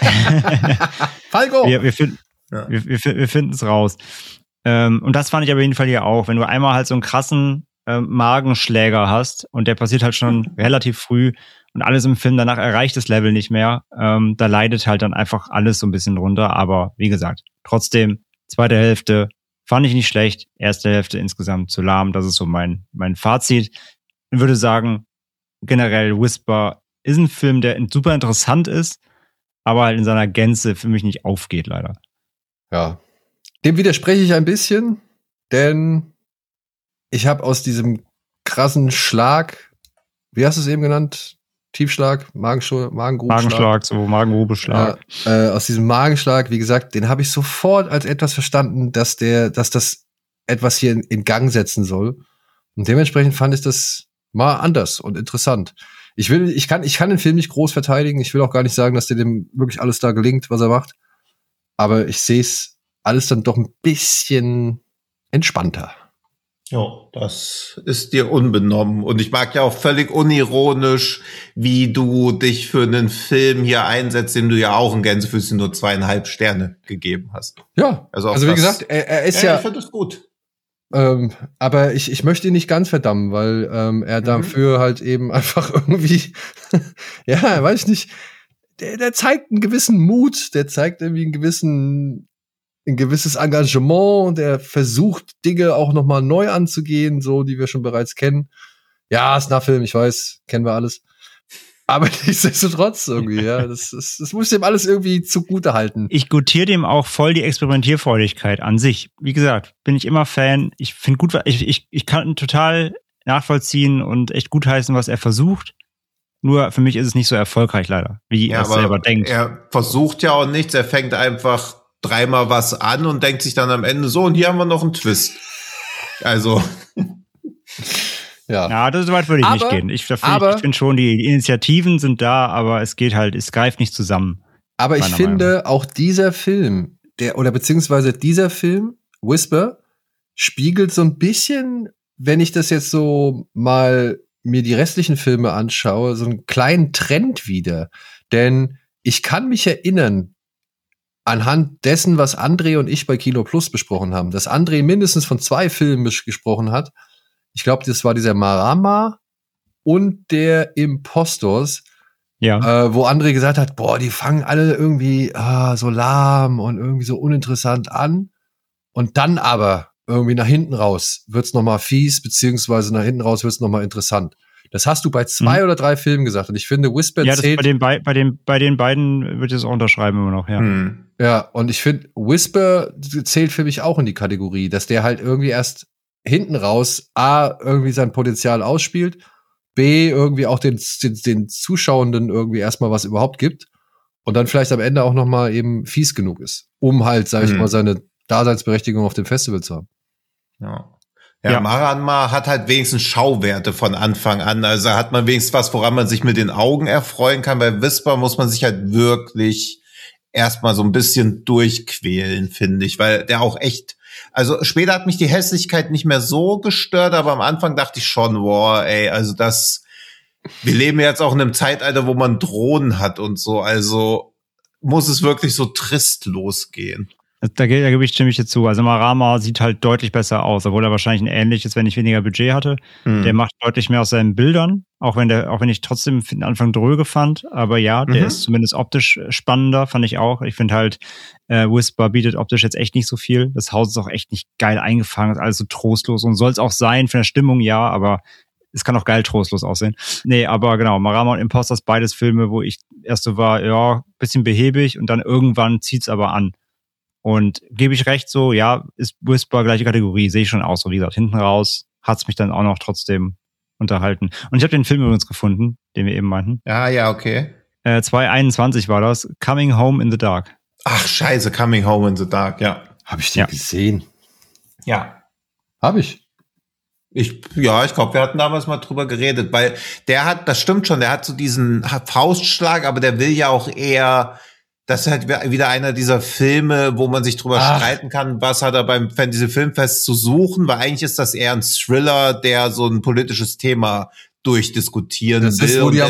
Falco! Wir finden es raus. Und das fand ich aber auf jeden Fall hier auch. Wenn du einmal halt so einen krassen Magenschläger hast und der passiert halt schon relativ früh und alles im Film danach erreicht das Level nicht mehr, da leidet halt dann einfach alles so ein bisschen runter. Aber wie gesagt, trotzdem, zweite Hälfte fand ich nicht schlecht, erste Hälfte insgesamt zu lahm. Das ist so mein Fazit. Ich würde sagen, generell Whisper ist ein Film, der super interessant ist, aber halt in seiner Gänze für mich nicht aufgeht, leider. Ja. Dem widerspreche ich ein bisschen, denn ich habe aus diesem krassen Schlag, wie hast du es eben genannt? Tiefschlag, Magengrubschlag, so Magengrubschlag. Aus diesem Magenschlag, wie gesagt, den habe ich sofort als etwas verstanden, dass das etwas hier in Gang setzen soll. Und dementsprechend fand ich das mal anders und interessant. Ich kann den Film nicht groß verteidigen. Ich will auch gar nicht sagen, dass dem wirklich alles da gelingt, was er macht. Aber ich sehe es alles dann doch ein bisschen entspannter. Ja, das ist dir unbenommen. Und ich mag ja auch völlig unironisch, wie du dich für einen Film hier einsetzt, dem du ja auch in Gänsefüßchen nur 2,5 Sterne gegeben hast. Ja, also wie gesagt, er ist ja. Ich finde das gut. Aber ich möchte ihn nicht ganz verdammen, weil er dafür halt eben einfach irgendwie, ja, weiß ich nicht, der zeigt einen gewissen Mut, der zeigt irgendwie ein gewisses Engagement und er versucht, Dinge auch noch mal neu anzugehen, so, die wir schon bereits kennen. Ja, Snuff-Film, ich weiß, kennen wir alles. Aber nichtsdestotrotz irgendwie, ja, das muss dem alles irgendwie zugute halten. Ich gutiere dem auch voll die Experimentierfreudigkeit an sich. Wie gesagt, bin ich immer Fan. Ich finde gut, ich kann total nachvollziehen und echt gutheißen, was er versucht. Nur für mich ist es nicht so erfolgreich leider, wie er es selber denkt. Er versucht ja auch nichts, er fängt einfach dreimal was an und denkt sich dann am Ende so, und hier haben wir noch einen Twist. Also. Ja, so weit würde ich nicht gehen. Ich finde schon, die Initiativen sind da, aber es greift nicht zusammen. Aber ich finde, auch dieser Film, beziehungsweise dieser Film, Whisper, spiegelt so ein bisschen, wenn ich das jetzt so mal mir die restlichen Filme anschaue, so einen kleinen Trend wieder. Denn ich kann mich erinnern, anhand dessen, was André und ich bei Kino Plus besprochen haben, dass André mindestens von 2 Filmen gesprochen hat. Ich glaube, das war dieser Marama und der Impostors, wo André gesagt hat, boah, die fangen alle irgendwie so lahm und irgendwie so uninteressant an. Und dann aber irgendwie nach hinten raus wird's noch mal fies, beziehungsweise nach hinten raus wird's noch mal interessant. Das hast du bei 2 oder 3 Filmen gesagt. Und ich finde, Whisper zählt. Bei den beiden würde ich das auch unterschreiben immer noch, ja. Ja, und ich finde, Whisper zählt für mich auch in die Kategorie, dass der halt irgendwie erst hinten raus A, irgendwie sein Potenzial ausspielt, B, irgendwie auch den Zuschauenden irgendwie erstmal was überhaupt gibt und dann vielleicht am Ende auch noch mal eben fies genug ist, um halt, sag ich mal, seine Daseinsberechtigung auf dem Festival zu haben. Ja, Maranma hat halt wenigstens Schauwerte von Anfang an. Also hat man wenigstens was, woran man sich mit den Augen erfreuen kann. Bei Whisper muss man sich halt wirklich erstmal so ein bisschen durchquälen, finde ich, weil der auch echt, also später hat mich die Hässlichkeit nicht mehr so gestört, aber am Anfang dachte ich schon, boah, ey, also wir leben jetzt auch in einem Zeitalter, wo man Drohnen hat und so, also muss es wirklich so trist losgehen. Da gebe ich ziemlich dazu. Also Marama sieht halt deutlich besser aus, obwohl er wahrscheinlich ein ähnliches, wenn ich weniger Budget hatte. Der macht deutlich mehr aus seinen Bildern, auch wenn ich trotzdem den Anfang dröge fand. Aber ja, der ist zumindest optisch spannender, fand ich auch. Ich finde halt, Whisper bietet optisch jetzt echt nicht so viel. Das Haus ist auch echt nicht geil eingefangen, ist alles so trostlos und soll es auch sein für eine Stimmung, ja, aber es kann auch geil trostlos aussehen. Nee, aber genau, Marama und Impostors, beides Filme, wo ich erst so war, ja, bisschen behäbig und dann irgendwann zieht's aber an. Und gebe ich recht so, ja, ist Whisper gleiche Kategorie, sehe ich schon aus. So wie gesagt, hinten raus hat's mich dann auch noch trotzdem unterhalten. Und ich habe den Film übrigens gefunden, den wir eben meinten. Ja, okay. 2021 war das, Coming Home in the Dark. Ach scheiße, Coming Home in the Dark, ja. Habe ich den gesehen? Ja. Hab ich. Ich glaube, wir hatten damals mal drüber geredet, weil das stimmt schon, der hat so diesen Faustschlag, aber der will ja auch eher, das ist halt wieder einer dieser Filme, wo man sich drüber streiten kann, was hat er beim Fantasy-Filmfest zu suchen, weil eigentlich ist das eher ein Thriller, der so ein politisches Thema durchdiskutieren will. Das ist, wo die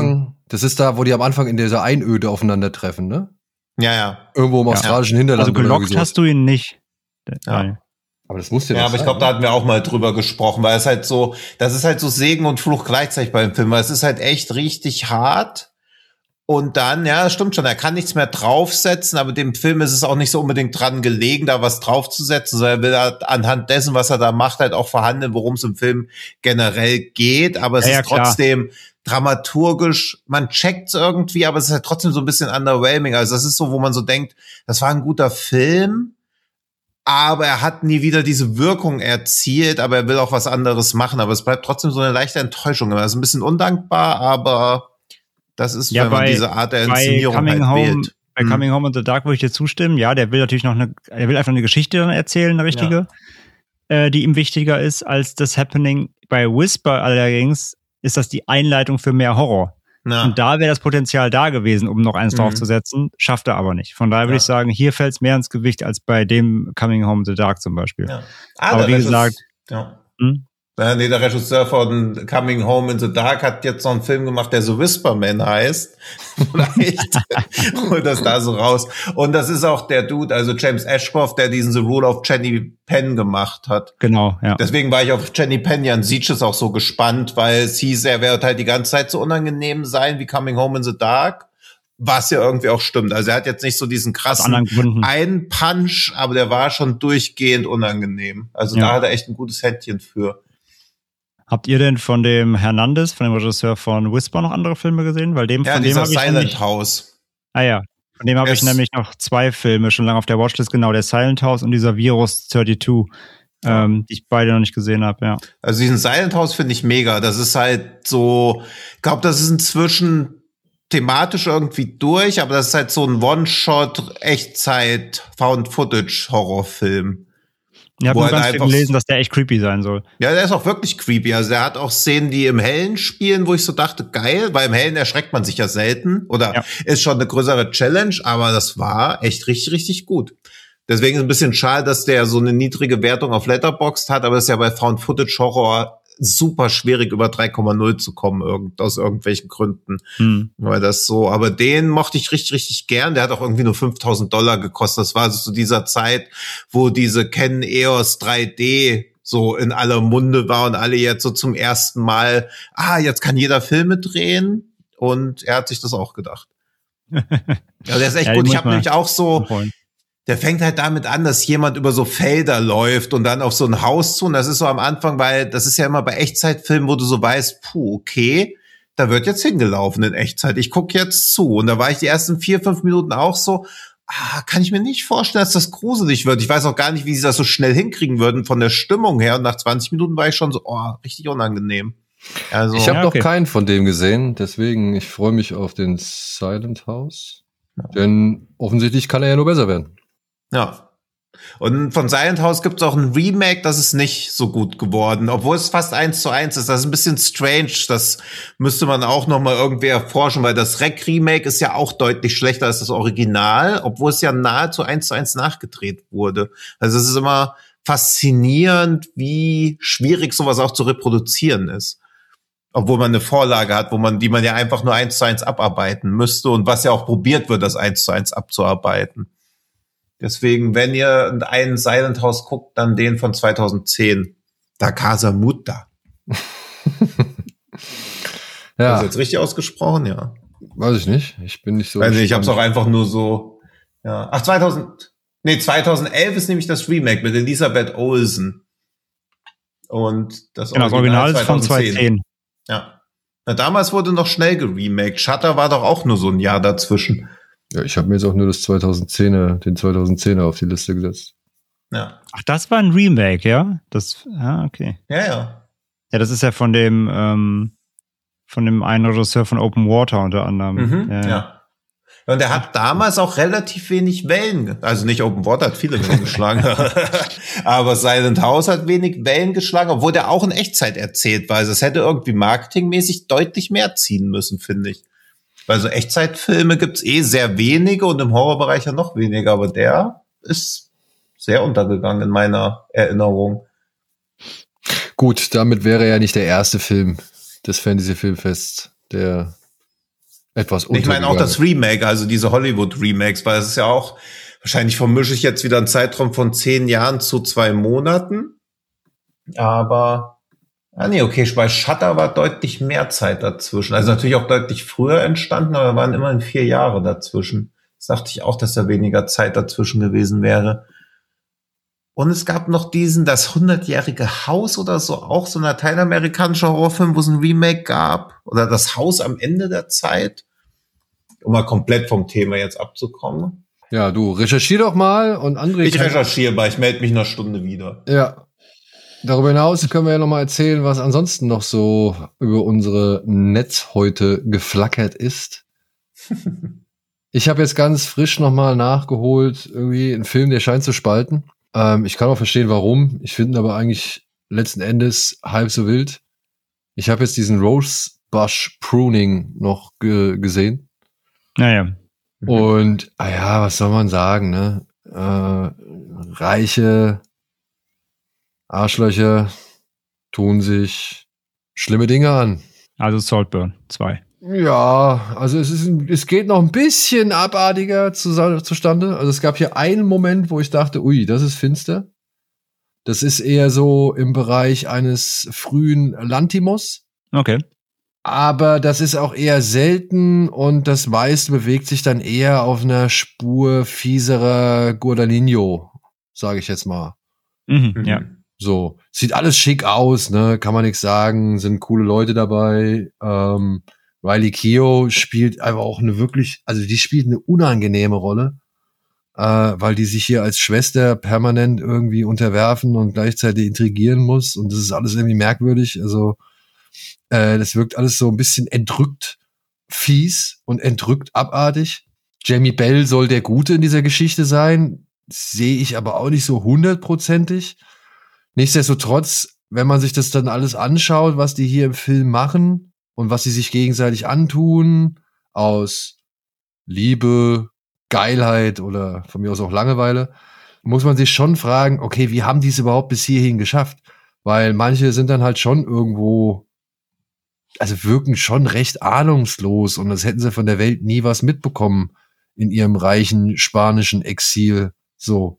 am Anfang in dieser Einöde aufeinandertreffen, ne? Ja. Irgendwo im australischen Hinterland. Also gelockt hast du ihn nicht. Ja. Aber das musste ja, aber ich glaube, da hatten wir auch mal drüber gesprochen, weil das ist halt so Segen und Fluch gleichzeitig beim Film, weil es ist halt echt richtig hart. Und dann, ja, das stimmt schon, er kann nichts mehr draufsetzen, aber dem Film ist es auch nicht so unbedingt dran gelegen, da was draufzusetzen, sondern er will halt anhand dessen, was er da macht, halt auch verhandeln, worum es im Film generell geht. Aber es ist trotzdem dramaturgisch, man checkt's irgendwie, aber es ist halt trotzdem so ein bisschen underwhelming. Also das ist so, wo man so denkt, das war ein guter Film, aber er hat nie wieder diese Wirkung erzielt, aber er will auch was anderes machen. Aber es bleibt trotzdem so eine leichte Enttäuschung. Also ein bisschen undankbar, aber das ist, wenn man diese Art der Inszenierung halt wählt. Bei Coming Home in the Dark würde ich dir zustimmen. Ja, der will natürlich er will einfach eine Geschichte dann erzählen, eine richtige, die ihm wichtiger ist als das Happening. Bei Whisper allerdings ist das die Einleitung für mehr Horror. Ja. Und da wäre das Potenzial da gewesen, um noch eins draufzusetzen, schafft er aber nicht. Von daher würde ich sagen, hier fällt es mehr ins Gewicht als bei dem Coming Home in the Dark zum Beispiel. Ja. Aber wie gesagt, der Regisseur von Coming Home in the Dark hat jetzt noch einen Film gemacht, der so Whisperman heißt. Vielleicht holt das da so raus. Und das ist auch der Dude, also James Ashcroft, der diesen The Rule of Jenny Penn gemacht hat. Genau, ja. Deswegen war ich auf Jenny Penn ja in Sieges auch so gespannt, weil es hieß, er wird halt die ganze Zeit so unangenehm sein wie Coming Home in the Dark. Was ja irgendwie auch stimmt. Also er hat jetzt nicht so diesen krassen Einpunch, aber der war schon durchgehend unangenehm. Also da hat er echt ein gutes Händchen für. Habt ihr denn von dem Hernandez, von dem Regisseur von Whisper, noch andere Filme gesehen? Weil von dem habe ich Silent House. Von dem habe ich nämlich noch 2 Filme schon lange auf der Watchlist, genau, der Silent House und dieser Virus 32, die ich beide noch nicht gesehen habe, ja. Also diesen Silent House finde ich mega. Das ist halt so, ich glaube, das ist inzwischen thematisch irgendwie durch, aber das ist halt so ein One-Shot, Echtzeit, Found-Footage-Horrorfilm. Ich habe nur ganz viel gelesen, dass der echt creepy sein soll. Ja, der ist auch wirklich creepy. Also der hat auch Szenen, die im Hellen spielen, wo ich so dachte, geil, weil im Hellen erschreckt man sich ja selten. Oder ist schon eine größere Challenge, aber das war echt richtig, richtig gut. Deswegen ist es ein bisschen schade, dass der so eine niedrige Wertung auf Letterboxd hat, aber es ist ja bei Found-Footage-Horror super schwierig, über 3,0 zu kommen, aus irgendwelchen Gründen. Weil das so, aber den mochte ich richtig, richtig gern. Der hat auch irgendwie nur $5.000 gekostet. Das war also zu dieser Zeit, wo diese Canon EOS 3D so in aller Munde war und alle jetzt so zum ersten Mal, jetzt kann jeder Filme drehen. Und er hat sich das auch gedacht. Ja, der ist echt gut. Ich habe nämlich auch so, der fängt halt damit an, dass jemand über so Felder läuft und dann auf so ein Haus zu. Und das ist so am Anfang, weil das ist ja immer bei Echtzeitfilmen, wo du so weißt, okay, da wird jetzt hingelaufen in Echtzeit. Ich gucke jetzt zu. Und da war ich die ersten 4-5 Minuten auch so, kann ich mir nicht vorstellen, dass das gruselig wird. Ich weiß auch gar nicht, wie sie das so schnell hinkriegen würden von der Stimmung her. Und nach 20 Minuten war ich schon so, richtig unangenehm. Also, ich habe noch keinen von dem gesehen, deswegen ich freue mich auf den Silent House. Denn offensichtlich kann er ja nur besser werden. Ja. Und von Silent House gibt es auch ein Remake, das ist nicht so gut geworden, obwohl es fast 1:1 ist. Das ist ein bisschen strange, das müsste man auch noch mal irgendwie erforschen, weil das Rec-Remake ist ja auch deutlich schlechter als das Original, obwohl es ja nahezu 1:1 nachgedreht wurde. Also es ist immer faszinierend, wie schwierig sowas auch zu reproduzieren ist. Obwohl man eine Vorlage hat, die man ja einfach nur 1:1 abarbeiten müsste und was ja auch probiert wird, das 1:1 abzuarbeiten. Deswegen, wenn ihr einen Silent House guckt, dann den von 2010. Da Casa Muta. Ja. Ist das jetzt richtig ausgesprochen? Ja. Weiß ich nicht. Ich bin nicht so. Also ich habe es auch einfach nur so. Ja. 2011 ist nämlich das Remake mit Elisabeth Olsen. Und das Original ist von 2010. Ja. Na, damals wurde noch schnell geremaked. Shutter war doch auch nur so ein Jahr dazwischen. Ja, ich habe mir jetzt auch nur den 2010er auf die Liste gesetzt. Ja. Ach, das war ein Remake, ja? Okay. Ja. Ja, das ist ja von dem einen Regisseur von Open Water unter anderem. Ja. Und er hat damals auch relativ wenig Wellen, also nicht Open Water hat viele Wellen geschlagen, aber Silent House hat wenig Wellen geschlagen, obwohl der auch in Echtzeit erzählt war. Also es hätte irgendwie marketingmäßig deutlich mehr ziehen müssen, finde ich. Weil so Echtzeitfilme gibt's sehr wenige und im Horrorbereich ja noch weniger, aber der ist sehr untergegangen in meiner Erinnerung. Gut, damit wäre ja nicht der erste Film des Fantasy-Filmfests, der etwas Ich meine auch das Remake, also diese Hollywood-Remakes, weil es ist ja auch, wahrscheinlich vermische ich jetzt wieder einen Zeitraum von 10 Jahren zu 2 Monaten. Aber, okay, bei Shutter war deutlich mehr Zeit dazwischen. Also natürlich auch deutlich früher entstanden, aber waren immerhin 4 Jahre dazwischen. Das dachte ich auch, dass da weniger Zeit dazwischen gewesen wäre. Und es gab noch das 100-jährige Haus oder so, auch so ein lateinamerikanischer Horrorfilm, wo es ein Remake gab. Oder das Haus am Ende der Zeit. Um mal komplett vom Thema jetzt abzukommen. Ja, du recherchier doch mal und André. Ich recherchiere mal, ich melde mich in einer Stunde wieder. Ja. Darüber hinaus können wir ja noch mal erzählen, was ansonsten noch so über unsere Netzhäute geflackert ist. Ich habe jetzt ganz frisch noch mal nachgeholt, irgendwie einen Film, der scheint zu spalten. Ich kann auch verstehen, warum. Ich finde ihn aber eigentlich letzten Endes halb so wild. Ich habe jetzt diesen Rosebush Pruning noch gesehen. Naja. Und, was soll man sagen, ne? Reiche Arschlöcher tun sich schlimme Dinge an. Also Saltburn 2. Ja, also es geht noch ein bisschen abartiger zustande. Also es gab hier einen Moment, wo ich dachte, ui, das ist finster. Das ist eher so im Bereich eines frühen Lanthimos. Okay. Aber das ist auch eher selten und das meiste bewegt sich dann eher auf einer Spur fieserer Guadagnino, sage ich jetzt mal. Ja. So, sieht alles schick aus, ne? Kann man nichts sagen, sind coole Leute dabei. Riley Keough spielt einfach auch die spielt eine unangenehme Rolle, weil die sich hier als Schwester permanent irgendwie unterwerfen und gleichzeitig intrigieren muss und das ist alles irgendwie merkwürdig. Also das wirkt alles so ein bisschen entrückt fies und entrückt abartig. Jamie Bell soll der Gute in dieser Geschichte sein, sehe ich aber auch nicht so 100%. Nichtsdestotrotz, wenn man sich das dann alles anschaut, was die hier im Film machen, und was sie sich gegenseitig antun, aus Liebe, Geilheit oder von mir aus auch Langeweile, muss man sich schon fragen, okay, wie haben die es überhaupt bis hierhin geschafft? Weil manche sind dann halt schon irgendwo, also wirken schon recht ahnungslos und als hätten sie von der Welt nie was mitbekommen in ihrem reichen spanischen Exil, so.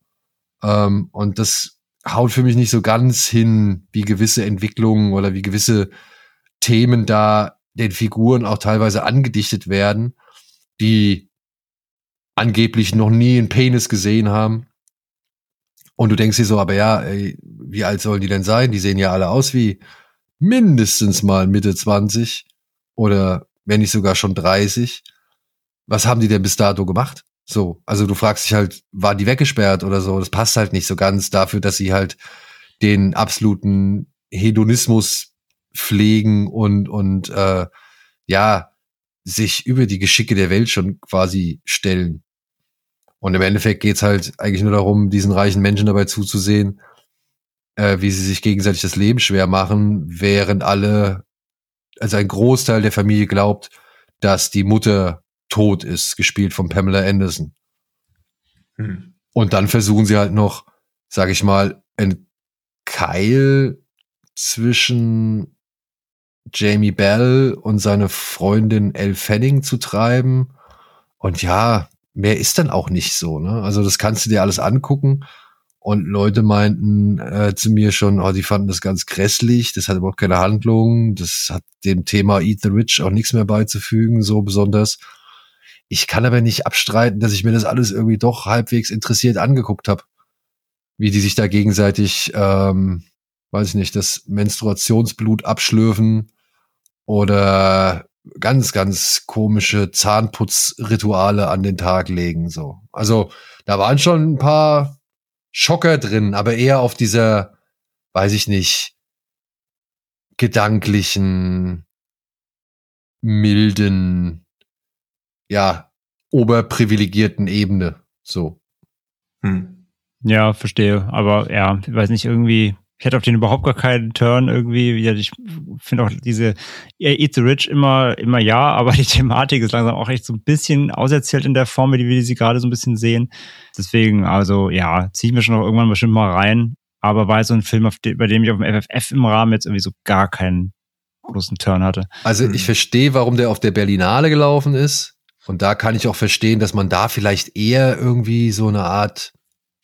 Und das haut für mich nicht so ganz hin, wie gewisse Entwicklungen oder wie gewisse Themen da den Figuren auch teilweise angedichtet werden, die angeblich noch nie einen Penis gesehen haben. Und du denkst dir so, aber ja, ey, wie alt sollen die denn sein? Die sehen ja alle aus wie mindestens mal Mitte 20 oder wenn nicht sogar schon 30. Was haben die denn bis dato gemacht? So, also du fragst dich halt, war die weggesperrt oder so? Das passt halt nicht so ganz dafür, dass sie halt den absoluten Hedonismus pflegen und sich über die Geschicke der Welt schon quasi stellen. Und im Endeffekt geht's halt eigentlich nur darum, diesen reichen Menschen dabei zuzusehen, wie sie sich gegenseitig das Leben schwer machen, während also ein Großteil der Familie glaubt, dass die Mutter tot ist, gespielt von Pamela Anderson. Und dann versuchen sie halt noch, sag ich mal, einen Keil zwischen Jamie Bell und seine Freundin Elle Fanning zu treiben. Und ja, mehr ist dann auch nicht so, ne? Also das kannst du dir alles angucken. Und Leute meinten zu mir schon, die fanden das ganz grässlich, das hat überhaupt keine Handlung, das hat dem Thema Eat the Rich auch nichts mehr beizufügen, so besonders. Ich kann aber nicht abstreiten, dass ich mir das alles irgendwie doch halbwegs interessiert angeguckt habe. Wie die sich da gegenseitig weiß ich nicht, das Menstruationsblut abschlürfen oder ganz, ganz komische Zahnputzrituale an den Tag legen, so. Also, da waren schon ein paar Schocker drin, aber eher auf dieser, weiß ich nicht, gedanklichen, milden, ja, oberprivilegierten Ebene. So. Ja, verstehe. Aber ja, ich weiß nicht, irgendwie, ich hätte auf den überhaupt gar keinen Turn irgendwie. Ja, ich finde auch diese Eat the Rich immer ja, aber die Thematik ist langsam auch echt so ein bisschen auserzählt in der Form, wie wir sie gerade so ein bisschen sehen. Deswegen, also ja, ziehe ich mir schon noch irgendwann bestimmt mal rein. Aber war so ein Film, bei dem ich auf dem FFF im Rahmen jetzt irgendwie so gar keinen großen Turn hatte. Also ich verstehe, warum der auf der Berlinale gelaufen ist. Und da kann ich auch verstehen, dass man da vielleicht eher irgendwie so eine Art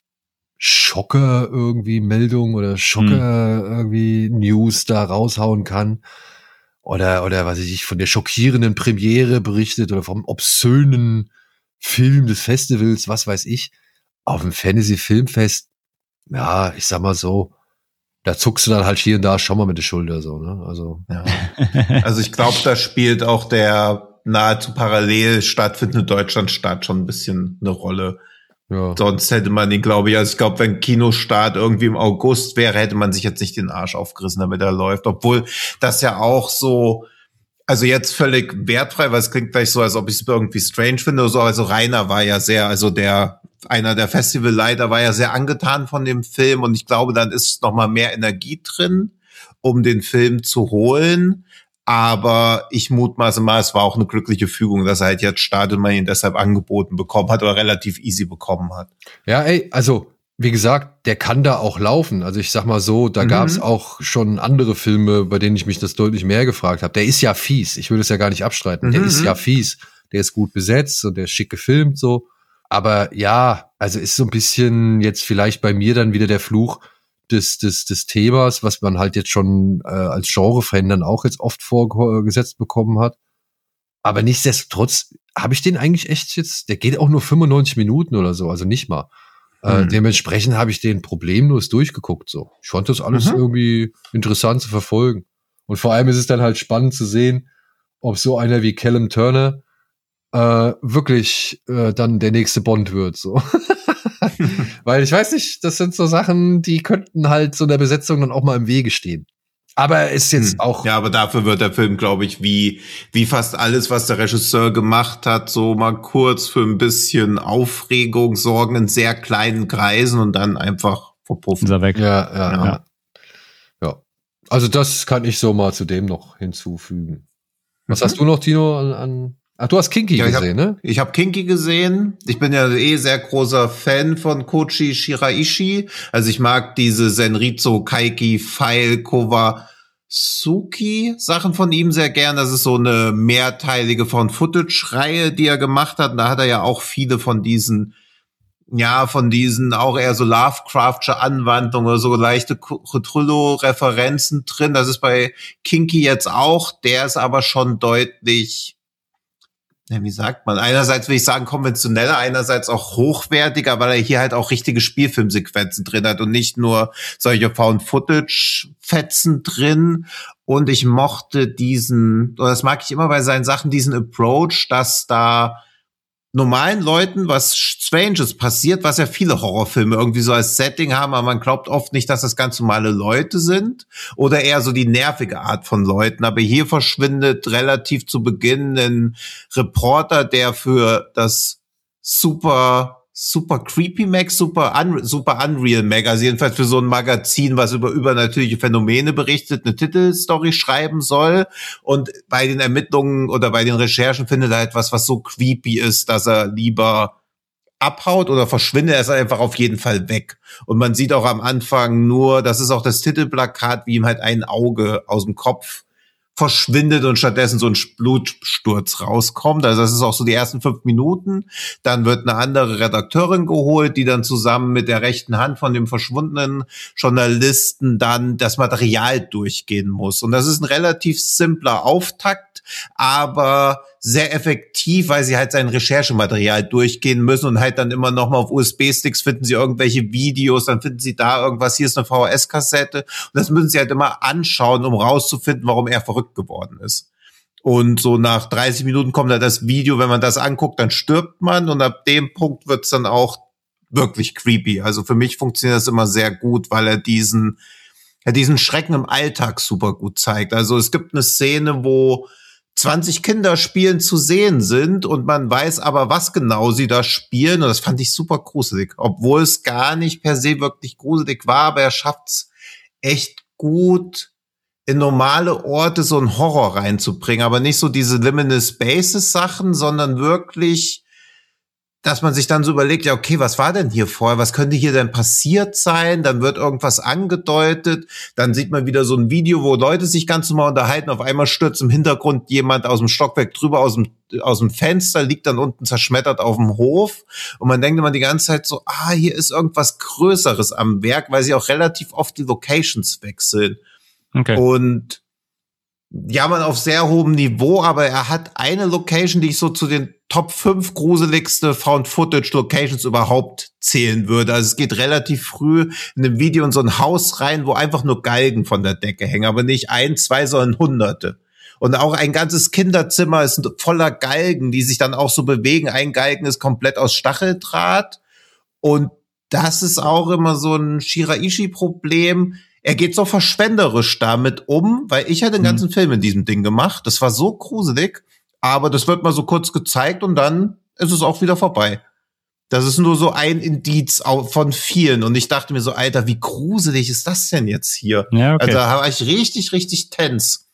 Schocker irgendwie Meldung oder Schocker irgendwie News da raushauen kann. Oder was weiß ich, von der schockierenden Premiere berichtet oder vom obszönen Film des Festivals, was weiß ich. Auf dem Fantasy-Filmfest, ja, ich sag mal so, da zuckst du dann halt hier und da schon mal mit der Schulter so, ne? Also, ja. Also ich glaube, da spielt auch der nahezu parallel stattfindende Deutschlandstart schon ein bisschen eine Rolle. ja. Sonst hätte man ihn, glaube ich, also ich glaube, wenn Kinostart irgendwie im August wäre, hätte man sich jetzt nicht den Arsch aufgerissen, damit er läuft. Obwohl das ja auch so, also jetzt völlig wertfrei, weil es klingt gleich so, als ob ich es irgendwie strange finde oder so. Also Rainer war ja sehr, also einer der Festivalleiter war ja sehr angetan von dem Film und ich glaube, dann ist noch mal mehr Energie drin, um den Film zu holen. Aber ich mutmaße mal, es war auch eine glückliche Fügung, dass er halt jetzt startet und man ihn deshalb angeboten bekommen hat oder relativ easy bekommen hat. Ja, also, wie gesagt, der kann da auch laufen. Also ich sag mal so, da gab's auch schon andere Filme, bei denen ich mich das deutlich mehr gefragt habe. Der ist ja fies, ich würde es ja gar nicht abstreiten. Der ist ja fies, der ist gut besetzt und der ist schick gefilmt so. Aber ja, also ist so ein bisschen jetzt vielleicht bei mir dann wieder der Fluch des Themas, was man halt jetzt schon als Genre-Fan dann auch jetzt oft vorgesetzt bekommen hat. Aber nichtsdestotrotz habe ich den eigentlich echt jetzt, der geht auch nur 95 Minuten oder so, also nicht mal. Dementsprechend habe ich den problemlos durchgeguckt. So, ich fand das alles irgendwie interessant zu verfolgen. Und vor allem ist es dann halt spannend zu sehen, ob so einer wie Callum Turner wirklich dann der nächste Bond wird. So. Weil ich weiß nicht, das sind so Sachen, die könnten halt so einer Besetzung dann auch mal im Wege stehen. Aber ist jetzt auch. Ja, aber dafür wird der Film, glaube ich, wie fast alles, was der Regisseur gemacht hat, so mal kurz für ein bisschen Aufregung sorgen in sehr kleinen Kreisen und dann einfach verpuffen. Ist er weg. Ja. Also das kann ich so mal zu dem noch hinzufügen. Was hast du noch, Tino, an Ach, du hast Kinky gesehen, ne? Ich habe Kinky gesehen. Ich bin ja sehr großer Fan von Koji Shiraishi. Also ich mag diese Senritsu Kaiki File Kowasuki Sachen von ihm sehr gern. Das ist so eine mehrteilige Found-Footage-Reihe, die er gemacht hat. Und da hat er ja auch viele von diesen auch eher so Lovecraftsche Anwandlungen oder so leichte Cthulhu-Referenzen drin. Das ist bei Kinky jetzt auch. Der ist aber schon deutlich, wie sagt man, einerseits will ich sagen konventioneller, einerseits auch hochwertiger, weil er hier halt auch richtige Spielfilmsequenzen drin hat und nicht nur solche Found-Footage-Fetzen drin. Und ich mochte das mag ich immer bei seinen Sachen, diesen Approach, dass da normalen Leuten was Stranges passiert, was ja viele Horrorfilme irgendwie so als Setting haben, aber man glaubt oft nicht, dass das ganz normale Leute sind oder eher so die nervige Art von Leuten. Aber hier verschwindet relativ zu Beginn ein Reporter, der für das super creepy Mag, super Unreal Mag, also jedenfalls für so ein Magazin, was über übernatürliche Phänomene berichtet, eine Titelstory schreiben soll. Und bei den Ermittlungen oder bei den Recherchen findet er etwas, was so creepy ist, dass er lieber abhaut oder verschwindet. Er ist einfach auf jeden Fall weg. Und man sieht auch am Anfang nur, das ist auch das Titelplakat, wie ihm halt ein Auge aus dem Kopf verschwindet und stattdessen so ein Blutsturz rauskommt. Also das ist auch so die ersten 5 Minuten. Dann wird eine andere Redakteurin geholt, die dann zusammen mit der rechten Hand von dem verschwundenen Journalisten dann das Material durchgehen muss. Und das ist ein relativ simpler Auftakt, aber sehr effektiv, weil sie halt sein Recherchematerial durchgehen müssen und halt dann immer noch mal auf USB-Sticks finden sie irgendwelche Videos, dann finden sie da irgendwas, hier ist eine VHS-Kassette und das müssen sie halt immer anschauen, um rauszufinden, warum er verrückt geworden ist. Und so nach 30 Minuten kommt dann das Video, wenn man das anguckt, dann stirbt man und ab dem Punkt wird's dann auch wirklich creepy. Also für mich funktioniert das immer sehr gut, weil er diesen Schrecken im Alltag super gut zeigt. Also es gibt eine Szene, wo 20 Kinderspielen zu sehen sind und man weiß aber, was genau sie da spielen. Und das fand ich super gruselig, obwohl es gar nicht per se wirklich gruselig war, aber er schafft's echt gut, in normale Orte so einen Horror reinzubringen, aber nicht so diese Liminal Spaces Sachen, sondern wirklich, dass man sich dann so überlegt, ja, okay, was war denn hier vorher? Was könnte hier denn passiert sein? Dann wird irgendwas angedeutet. Dann sieht man wieder so ein Video, wo Leute sich ganz normal unterhalten. Auf einmal stürzt im Hintergrund jemand aus dem Stockwerk drüber, aus dem Fenster, liegt dann unten zerschmettert auf dem Hof. Und man denkt immer die ganze Zeit so, hier ist irgendwas Größeres am Werk, weil sie auch relativ oft die Locations wechseln. Okay. Und ja, man auf sehr hohem Niveau, aber er hat eine Location, die ich so zu den Top 5 gruseligste Found-Footage-Locations überhaupt zählen würde. Also es geht relativ früh in einem Video in so ein Haus rein, wo einfach nur Galgen von der Decke hängen, aber nicht 1, 2, sondern Hunderte. Und auch ein ganzes Kinderzimmer ist voller Galgen, die sich dann auch so bewegen. Ein Galgen ist komplett aus Stacheldraht. Und das ist auch immer so ein Shiraishi-Problem. Er geht so verschwenderisch damit weil ich hätte den ganzen Film in diesem Ding gemacht. Das war so gruselig, aber das wird mal so kurz gezeigt und dann ist es auch wieder vorbei. Das ist nur so ein Indiz von vielen und ich dachte mir so, Alter, wie gruselig ist das denn jetzt hier? Ja, okay. Also da war ich richtig, richtig tense.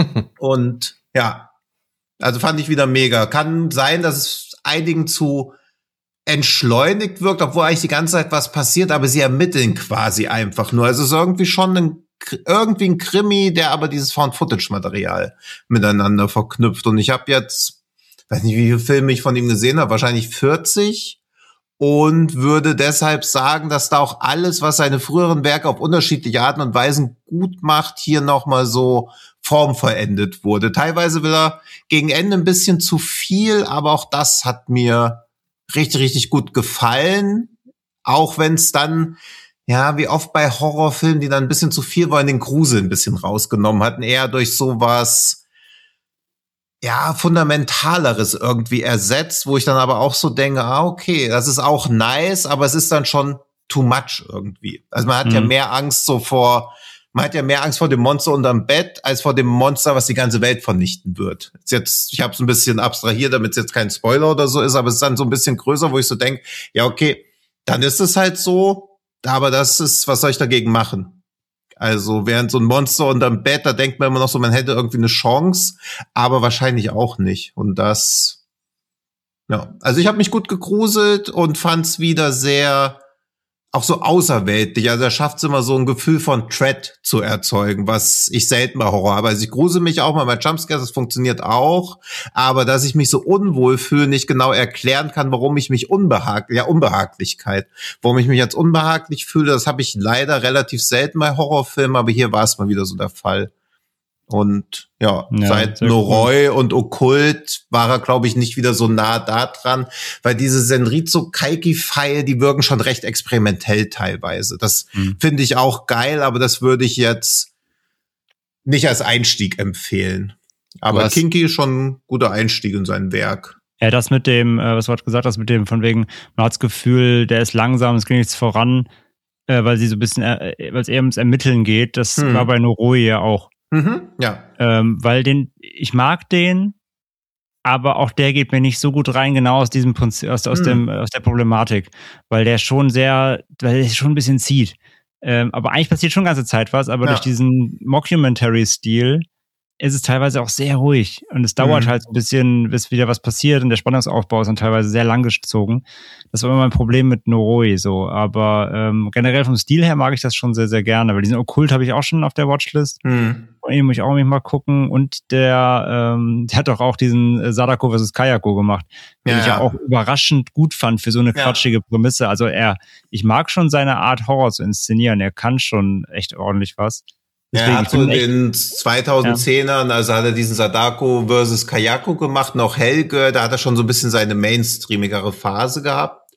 Und ja, also fand ich wieder mega. Kann sein, dass es einigen zu entschleunigt wirkt, obwohl eigentlich die ganze Zeit was passiert, aber sie ermitteln quasi einfach nur. Also es ist irgendwie schon irgendwie ein Krimi, der aber dieses Found-Footage-Material miteinander verknüpft. Und ich habe jetzt, weiß nicht, wie viele Filme ich von ihm gesehen habe, wahrscheinlich 40 und würde deshalb sagen, dass da auch alles, was seine früheren Werke auf unterschiedliche Arten und Weisen gut macht, hier nochmal so formvollendet wurde. Teilweise will er gegen Ende ein bisschen zu viel, aber auch das hat mir richtig, richtig gut gefallen. Auch wenn es dann, ja, wie oft bei Horrorfilmen, die dann ein bisschen zu viel wollen, den Grusel ein bisschen rausgenommen hatten, eher durch sowas, ja, Fundamentaleres irgendwie ersetzt, wo ich dann aber auch so denke, okay, das ist auch nice, aber es ist dann schon too much irgendwie. Also man hat ja mehr Angst man hat ja mehr Angst vor dem Monster unterm Bett, als vor dem Monster, was die ganze Welt vernichten wird. Ich habe es ein bisschen abstrahiert, damit es jetzt kein Spoiler oder so ist, aber es ist dann so ein bisschen größer, wo ich so denke, ja, okay, dann ist es halt so, aber was soll ich dagegen machen? Also während so ein Monster unterm Bett, da denkt man immer noch so, man hätte irgendwie eine Chance, aber wahrscheinlich auch nicht. Und das, ja, also ich habe mich gut gegruselt und fand es wieder sehr auch so außerweltlich. Also er schafft es immer so ein Gefühl von Dread zu erzeugen, was ich selten bei Horror habe. Also ich grusel mich auch mal bei Jumpscares, das funktioniert auch. Aber dass ich mich so unwohl fühle, nicht genau erklären kann, warum ich mich Unbehaglichkeit. Warum ich mich jetzt unbehaglich fühle, das habe ich leider relativ selten bei Horrorfilmen, aber hier war es mal wieder so der Fall. Und ja, seit Noroi und Okkult war er, glaube ich, nicht wieder so nah da dran, weil diese Senritsu-Kaiki-Pfeile, die wirken schon recht experimentell teilweise. Das finde ich auch geil, aber das würde ich jetzt nicht als Einstieg empfehlen. Aber Kinky ist schon ein guter Einstieg in sein Werk. Ja, das mit dem, was du gerade gesagt hast, mit dem von wegen, man hat das Gefühl, der ist langsam, es geht nichts voran, weil sie so ein bisschen, weil es eher ums Ermitteln geht, das war bei Noroi ja auch. Ja. Weil ich mag den, aber auch der geht mir nicht so gut rein, genau aus diesem aus der Problematik, weil der schon ein bisschen zieht. Aber eigentlich passiert schon die ganze Zeit was, aber durch diesen Mockumentary-Stil ist es teilweise auch sehr ruhig und es dauert halt ein bisschen, bis wieder was passiert und der Spannungsaufbau ist dann teilweise sehr lang gezogen. Das war immer mein Problem mit Noroi so, aber generell vom Stil her mag ich das schon sehr, sehr gerne, weil diesen Okkult habe ich auch schon auf der Watchlist. Und den muss ich auch mal gucken und der hat doch auch diesen Sadako vs. Kayako gemacht, den ich ja auch überraschend gut fand für so eine quatschige Prämisse. Also ich mag schon seine Art, Horror zu inszenieren, er kann schon echt ordentlich was. Deswegen, er hat so in den 2010ern, also hat er diesen Sadako versus Kayako gemacht, noch Helge, da hat er schon so ein bisschen seine mainstreamigere Phase gehabt.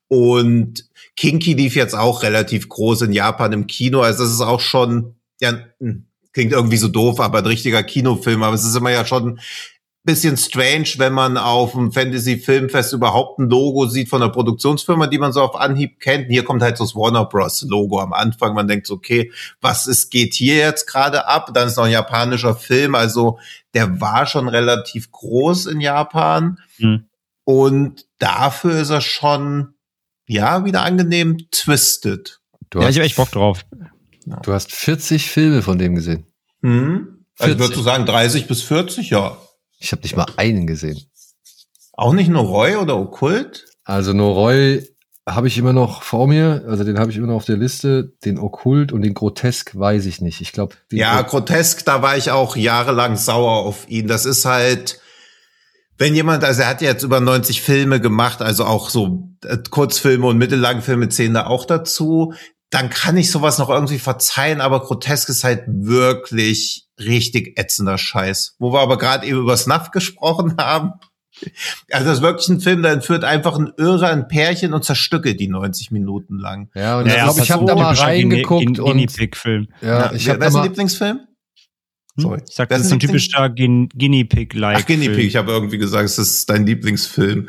Und Kinky lief jetzt auch relativ groß in Japan im Kino, also das ist auch schon, ja, klingt irgendwie so doof, aber ein richtiger Kinofilm, aber es ist immer ja schon bisschen strange, wenn man auf dem Fantasy-Filmfest überhaupt ein Logo sieht von einer Produktionsfirma, die man so auf Anhieb kennt. Hier kommt halt so das Warner Bros. Logo am Anfang. Man denkt so, okay, geht hier jetzt gerade ab? Dann ist noch ein japanischer Film. Also der war schon relativ groß in Japan. Und dafür ist er schon, ja, wieder angenehm twisted. Ich habe echt Bock drauf. Du hast 40 Filme von dem gesehen. Also ich würde so sagen 30 bis 40, ja. Ich habe nicht mal einen gesehen. Auch nicht Noroi oder Okkult? Also Noroi habe ich immer noch vor mir, also den habe ich immer noch auf der Liste. Den Okkult und den Grotesk weiß ich nicht. Ich glaube, ja, Grotesk, da war ich auch jahrelang sauer auf ihn. Das ist halt, wenn jemand, also er hat jetzt über 90 Filme gemacht, also auch so Kurzfilme und Mittellangfilme zählen da auch dazu. Dann kann ich sowas noch irgendwie verzeihen, aber Grotesk ist halt wirklich richtig ätzender Scheiß. Wo wir aber gerade eben über Snuff gesprochen haben. Also das ist wirklich ein Film, da entführt einfach ein Irrer ein Pärchen und zerstückelt die 90 Minuten lang. Ja, und ich glaube, ich habe da mal reingeguckt und Guinea-Pig-Film. Ja, ich habe wer ist dein Lieblingsfilm? Sorry. Ich sag, das ist ein typischer Guinea-Pig-like. Ach, Guinea-Pig, ich habe irgendwie gesagt, es ist dein Lieblingsfilm.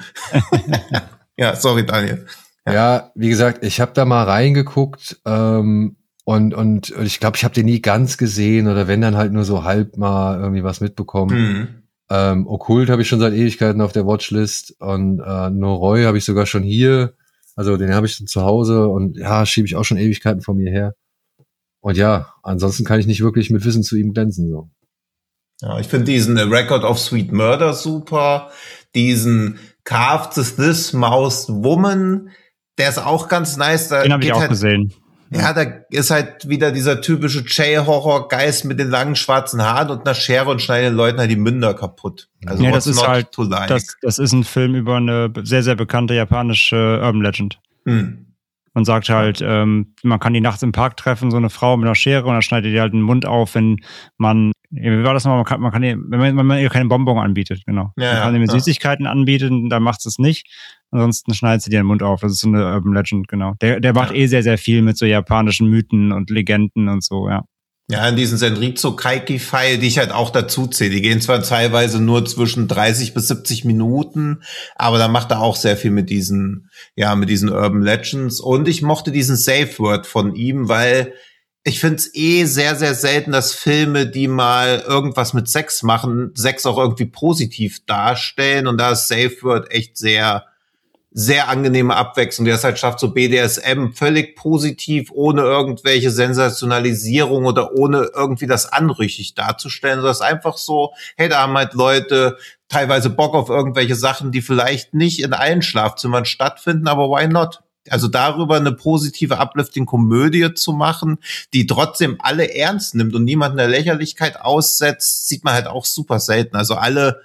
Ja, sorry, Daniel. Ja, wie gesagt, ich habe da mal reingeguckt und ich glaube, ich habe den nie ganz gesehen oder wenn dann halt nur so halb mal irgendwie was mitbekommen. Okkult habe ich schon seit Ewigkeiten auf der Watchlist und Noroi habe ich sogar schon hier, also den habe ich schon zu Hause und ja, schiebe ich auch schon Ewigkeiten von mir her. Und ja, ansonsten kann ich nicht wirklich mit Wissen zu ihm glänzen. So. Ja, ich finde diesen Record of Sweet Murder super, diesen Carved This Mouse Woman, der ist auch ganz nice. Den habe ich auch gesehen. Ja, da ist halt wieder dieser typische J-Horror-Geist mit den langen schwarzen Haaren und einer Schere und schneidet den Leuten halt die Münder kaputt. Also ja, das ist halt, das ist ein Film über eine sehr, sehr bekannte japanische Urban Legend. Man sagt halt, man kann die nachts im Park treffen, so eine Frau mit einer Schere und dann schneidet die halt den Mund auf, wenn man, wie war das nochmal, wenn man ihr keine Bonbon anbietet, genau. Ja, man kann ihr mit Süßigkeiten anbieten, dann macht es nicht. Ansonsten schneidet sie dir den Mund auf. Das ist so eine Urban Legend, genau. Der macht sehr, sehr viel mit so japanischen Mythen und Legenden und so, ja. Ja, in diesen Senritsu Kaiki-File, die ich halt auch dazu zähle. Die gehen zwar teilweise nur zwischen 30 bis 70 Minuten, aber da macht er auch sehr viel mit diesen Urban Legends. Und ich mochte diesen Safe Word von ihm, weil ich finde es sehr, sehr selten, dass Filme, die mal irgendwas mit Sex machen, Sex auch irgendwie positiv darstellen. Und da ist Safe Word echt sehr, sehr angenehme Abwechslung, der es halt schafft, so BDSM völlig positiv, ohne irgendwelche Sensationalisierung oder ohne irgendwie das anrüchig darzustellen. Das ist einfach so, hey, da haben halt Leute teilweise Bock auf irgendwelche Sachen, die vielleicht nicht in allen Schlafzimmern stattfinden, aber why not? Also darüber eine positive Uplifting-Komödie zu machen, die trotzdem alle ernst nimmt und niemanden der Lächerlichkeit aussetzt, sieht man halt auch super selten. Also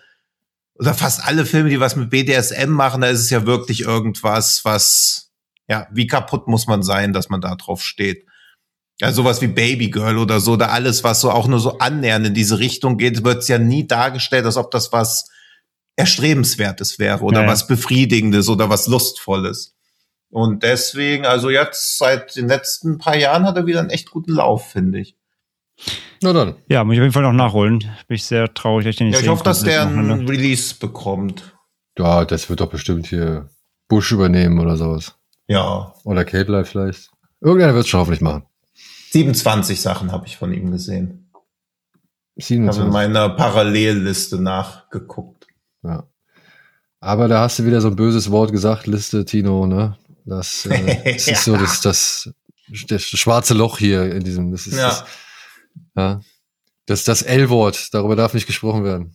fast alle Filme, die was mit BDSM machen, da ist es ja wirklich irgendwas, was, ja, wie kaputt muss man sein, dass man da drauf steht. Ja, sowas wie Baby Girl oder so, da alles, was so auch nur so annähernd in diese Richtung geht, wird es ja nie dargestellt, als ob das was Erstrebenswertes wäre oder was Befriedigendes oder was Lustvolles. Und deswegen, also jetzt seit den letzten paar Jahren hat er wieder einen echt guten Lauf, finde ich. Na dann. Ja, muss ich auf jeden Fall noch nachholen. Bin ich sehr traurig, dass ich den nicht ich hoffe, dass der einen Release bekommt. Ja, das wird doch bestimmt hier Bush übernehmen oder sowas. Ja. Oder Cape Life vielleicht. Irgendeiner wird es schon hoffentlich machen. 27 Sachen habe ich von ihm gesehen. 27. Ich habe in meiner Parallelliste nachgegukt. Ja. Aber da hast du wieder so ein böses Wort gesagt, Liste, Tino, ne? Das ist so das schwarze Loch hier in diesem, das ist das L-Wort, darüber darf nicht gesprochen werden.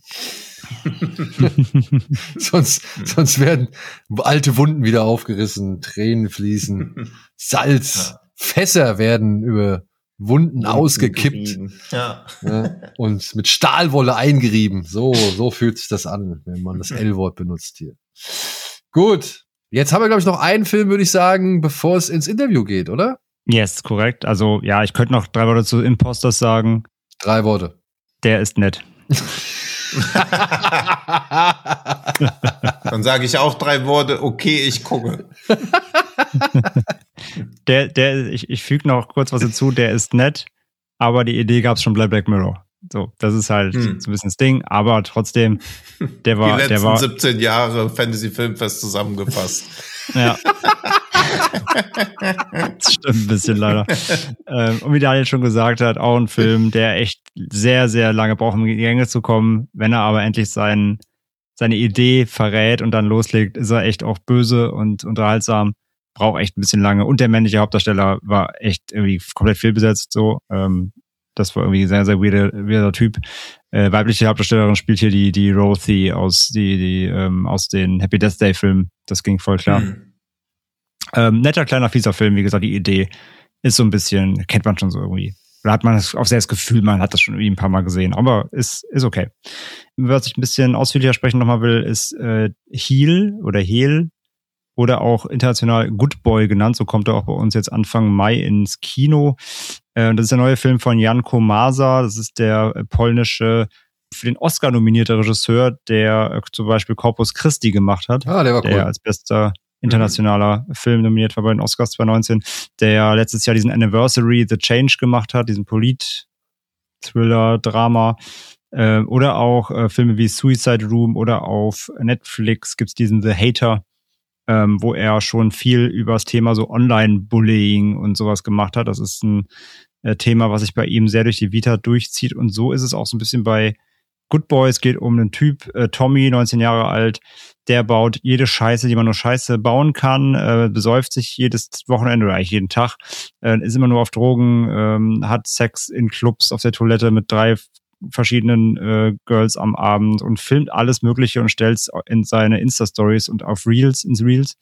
sonst werden alte Wunden wieder aufgerissen, Tränen fließen, Salz, Fässer werden über Wunden ausgekippt und mit Stahlwolle eingerieben. So fühlt sich das an, wenn man das L-Wort benutzt hier. Gut, jetzt haben wir, glaube ich, noch einen Film, würde ich sagen, bevor es ins Interview geht, oder? Yes, korrekt. Also ja, ich könnte noch 3 Worte zu Imposters sagen. 3 Worte. Der ist nett. Dann sage ich auch 3 Worte, okay, ich gucke. Ich füge noch kurz was dazu, der ist nett, aber die Idee gab es schon bei Black Mirror. So, das ist halt so ein bisschen das Ding, aber trotzdem, der war... Die letzten 17 Jahre Fantasy-Filmfest zusammengefasst. Ja. Das stimmt ein bisschen leider. Und wie Daniel schon gesagt hat, auch ein Film, der echt sehr, sehr lange braucht, um in die Gänge zu kommen. Wenn er aber endlich seine Idee verrät und dann loslegt, ist er echt auch böse und unterhaltsam. Braucht echt ein bisschen lange. Und der männliche Hauptdarsteller war echt irgendwie komplett fehlbesetzt. So, das war irgendwie ein sehr, sehr weirder Typ. Weibliche Hauptdarstellerin spielt hier die Rothy aus den Happy Death Day Filmen. Das ging voll klar. Netter, kleiner, fieser Film. Wie gesagt, die Idee ist so ein bisschen, kennt man schon so irgendwie. Oder hat man auch sehr das Gefühl, man hat das schon irgendwie ein paar Mal gesehen. Aber ist okay. Was ich ein bisschen ausführlicher sprechen nochmal will, ist Heel oder auch international Good Boy genannt. So kommt er auch bei uns jetzt Anfang Mai ins Kino. Das ist der neue Film von Jan Komasa. Das ist der polnische, für den Oscar nominierte Regisseur, der zum Beispiel Corpus Christi gemacht hat. Ah, der war cool. Der als bester internationaler Film nominiert war bei den Oscars 2019. Der letztes Jahr diesen Anniversary The Change gemacht hat, diesen Polit-Thriller, Drama. Oder auch Filme wie Suicide Room oder auf Netflix gibt's diesen The Hater, wo er schon viel über das Thema so Online-Bullying und sowas gemacht hat. Das ist ein Thema, was sich bei ihm sehr durch die Vita durchzieht. Und so ist es auch so ein bisschen bei Good Boy. Es geht um einen Typ, Tommy, 19 Jahre alt, der baut jede Scheiße, die man nur Scheiße bauen kann, besäuft sich jedes Wochenende oder eigentlich jeden Tag, ist immer nur auf Drogen, hat Sex in Clubs auf der Toilette mit 3 verschiedenen Girls am Abend und filmt alles Mögliche und stellt es in seine Insta-Stories und auf ins Reels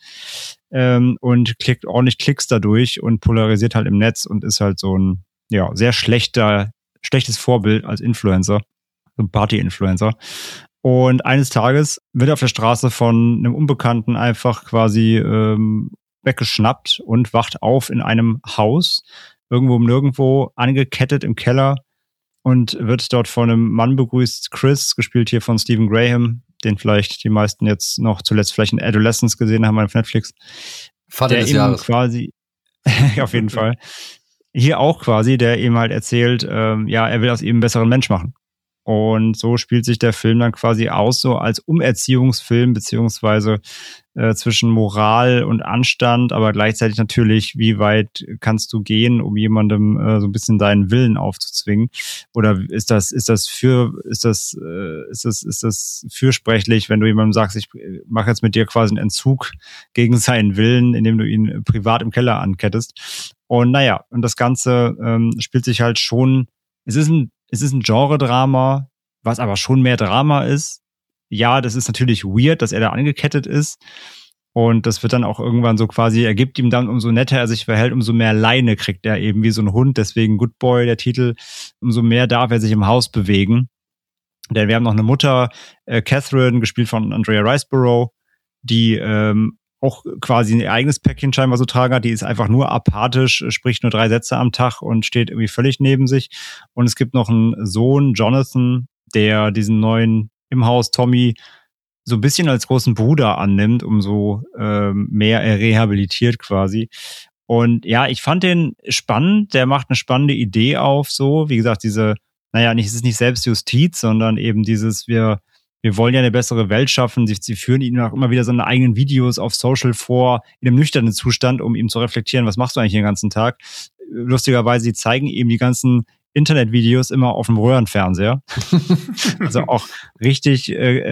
und kriegt ordentlich Klicks dadurch und polarisiert halt im Netz und ist halt so ein sehr schlechtes Vorbild als Influencer, so ein Party-Influencer. Und eines Tages wird er auf der Straße von einem Unbekannten einfach quasi weggeschnappt und wacht auf in einem Haus, nirgendwo, angekettet im Keller und wird dort von einem Mann begrüßt, Chris, gespielt hier von Stephen Graham, den vielleicht die meisten jetzt noch zuletzt vielleicht in Adolescence gesehen haben auf Netflix. Vater des Jahres. Quasi, auf jeden Fall. Hier auch quasi, der ihm halt erzählt, er will aus ihm einen besseren Mensch machen. Und so spielt sich der Film dann quasi aus, so als Umerziehungsfilm, beziehungsweise zwischen Moral und Anstand, aber gleichzeitig natürlich, wie weit kannst du gehen, um jemandem so ein bisschen deinen Willen aufzuzwingen? Oder ist das fürsprechlich, wenn du jemandem sagst, ich mache jetzt mit dir quasi einen Entzug gegen seinen Willen, indem du ihn privat im Keller ankettest? Und und das Ganze spielt sich halt schon, es ist ein Genre-Drama, was aber schon mehr Drama ist. Ja, das ist natürlich weird, dass er da angekettet ist. Und das wird dann auch irgendwann so quasi, er gibt ihm dann, umso netter er sich verhält, umso mehr Leine kriegt er eben wie so ein Hund. Deswegen Good Boy, der Titel, umso mehr darf er sich im Haus bewegen. Denn wir haben noch eine Mutter, Catherine, gespielt von Andrea Riseborough, die auch quasi ein eigenes Päckchen scheinbar so tragen hat. Die ist einfach nur apathisch, spricht nur 3 Sätze am Tag und steht irgendwie völlig neben sich. Und es gibt noch einen Sohn, Jonathan, der diesen neuen im Haus Tommy so ein bisschen als großen Bruder annimmt, umso mehr er rehabilitiert quasi. Und ja, ich fand den spannend. Der macht eine spannende Idee auf, so. Wie gesagt, es ist nicht Selbstjustiz, sondern eben dieses, wir wollen ja eine bessere Welt schaffen. Sie führen ihm auch immer wieder seine eigenen Videos auf Social vor, in einem nüchternen Zustand, um ihm zu reflektieren, was machst du eigentlich den ganzen Tag? Lustigerweise, sie zeigen ihm die ganzen Internetvideos immer auf dem Röhrenfernseher. Also auch richtig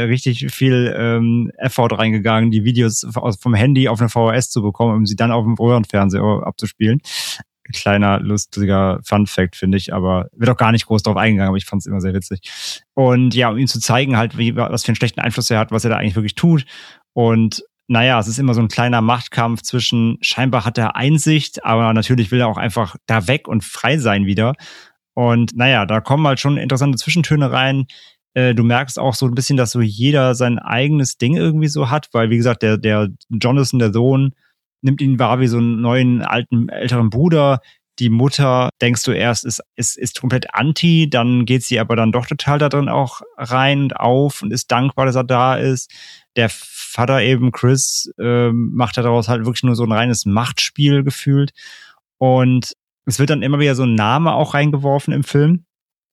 viel Effort reingegangen, die Videos vom Handy auf eine VHS zu bekommen, um sie dann auf dem Röhrenfernseher abzuspielen. Kleiner, lustiger Fun-Fact, finde ich, aber wird auch gar nicht groß drauf eingegangen, aber ich fand es immer sehr witzig. Und ja, um ihm zu zeigen halt, was für einen schlechten Einfluss er hat, was er da eigentlich wirklich tut. Und es ist immer so ein kleiner Machtkampf zwischen, scheinbar hat er Einsicht, aber natürlich will er auch einfach da weg und frei sein wieder. Und da kommen halt schon interessante Zwischentöne rein. Du merkst auch so ein bisschen, dass so jeder sein eigenes Ding irgendwie so hat, weil wie gesagt, der Jonathan, der Sohn, nimmt ihn wahr wie so einen neuen, älteren Bruder. Die Mutter, denkst du erst, ist komplett anti, dann geht sie aber dann doch total da drin auch rein und auf und ist dankbar, dass er da ist. Der Vater eben, Chris, macht daraus halt wirklich nur so ein reines Machtspiel gefühlt. Und es wird dann immer wieder so ein Name auch reingeworfen im Film.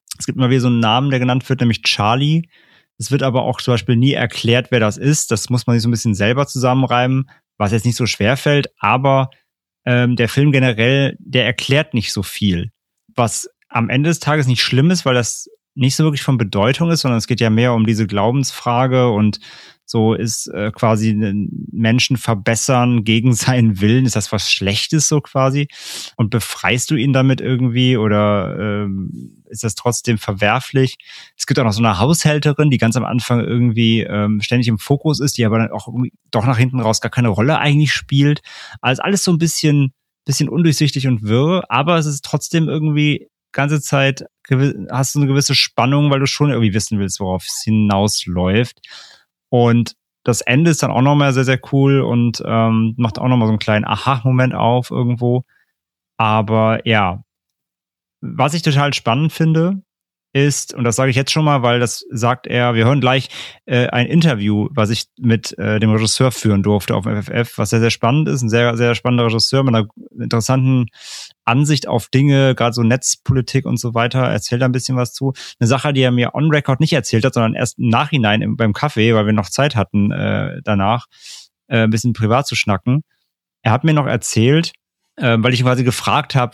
Es gibt immer wieder so einen Namen, der genannt wird, nämlich Charlie. Es wird aber auch zum Beispiel nie erklärt, wer das ist. Das muss man sich so ein bisschen selber zusammenreimen, was jetzt nicht so schwer fällt. Aber der Film generell, der erklärt nicht so viel. Was am Ende des Tages nicht schlimm ist, weil das nicht so wirklich von Bedeutung ist, sondern es geht ja mehr um diese Glaubensfrage und so ist quasi Menschen verbessern gegen seinen Willen. Ist das was Schlechtes so quasi? Und befreist du ihn damit irgendwie oder ist das trotzdem verwerflich? Es gibt auch noch so eine Haushälterin, die ganz am Anfang irgendwie ständig im Fokus ist, die aber dann auch irgendwie doch nach hinten raus gar keine Rolle eigentlich spielt. Also alles so ein bisschen undurchsichtig und wirr, aber es ist trotzdem irgendwie ganze Zeit hast du eine gewisse Spannung, weil du schon irgendwie wissen willst, worauf es hinausläuft. Und das Ende ist dann auch nochmal sehr, sehr cool und macht auch nochmal so einen kleinen Aha-Moment auf irgendwo. Aber ja, was ich total spannend finde, ist, und das sage ich jetzt schon mal, weil das sagt er, wir hören gleich ein Interview, was ich mit dem Regisseur führen durfte auf dem FFF, was sehr, sehr spannend ist, ein sehr, sehr spannender Regisseur mit einer interessanten Ansicht auf Dinge, gerade so Netzpolitik und so weiter, erzählt da ein bisschen was zu. Eine Sache, die er mir on record nicht erzählt hat, sondern erst im Nachhinein beim Kaffee, weil wir noch Zeit hatten danach, ein bisschen privat zu schnacken. Er hat mir noch erzählt, weil ich ihn quasi gefragt habe,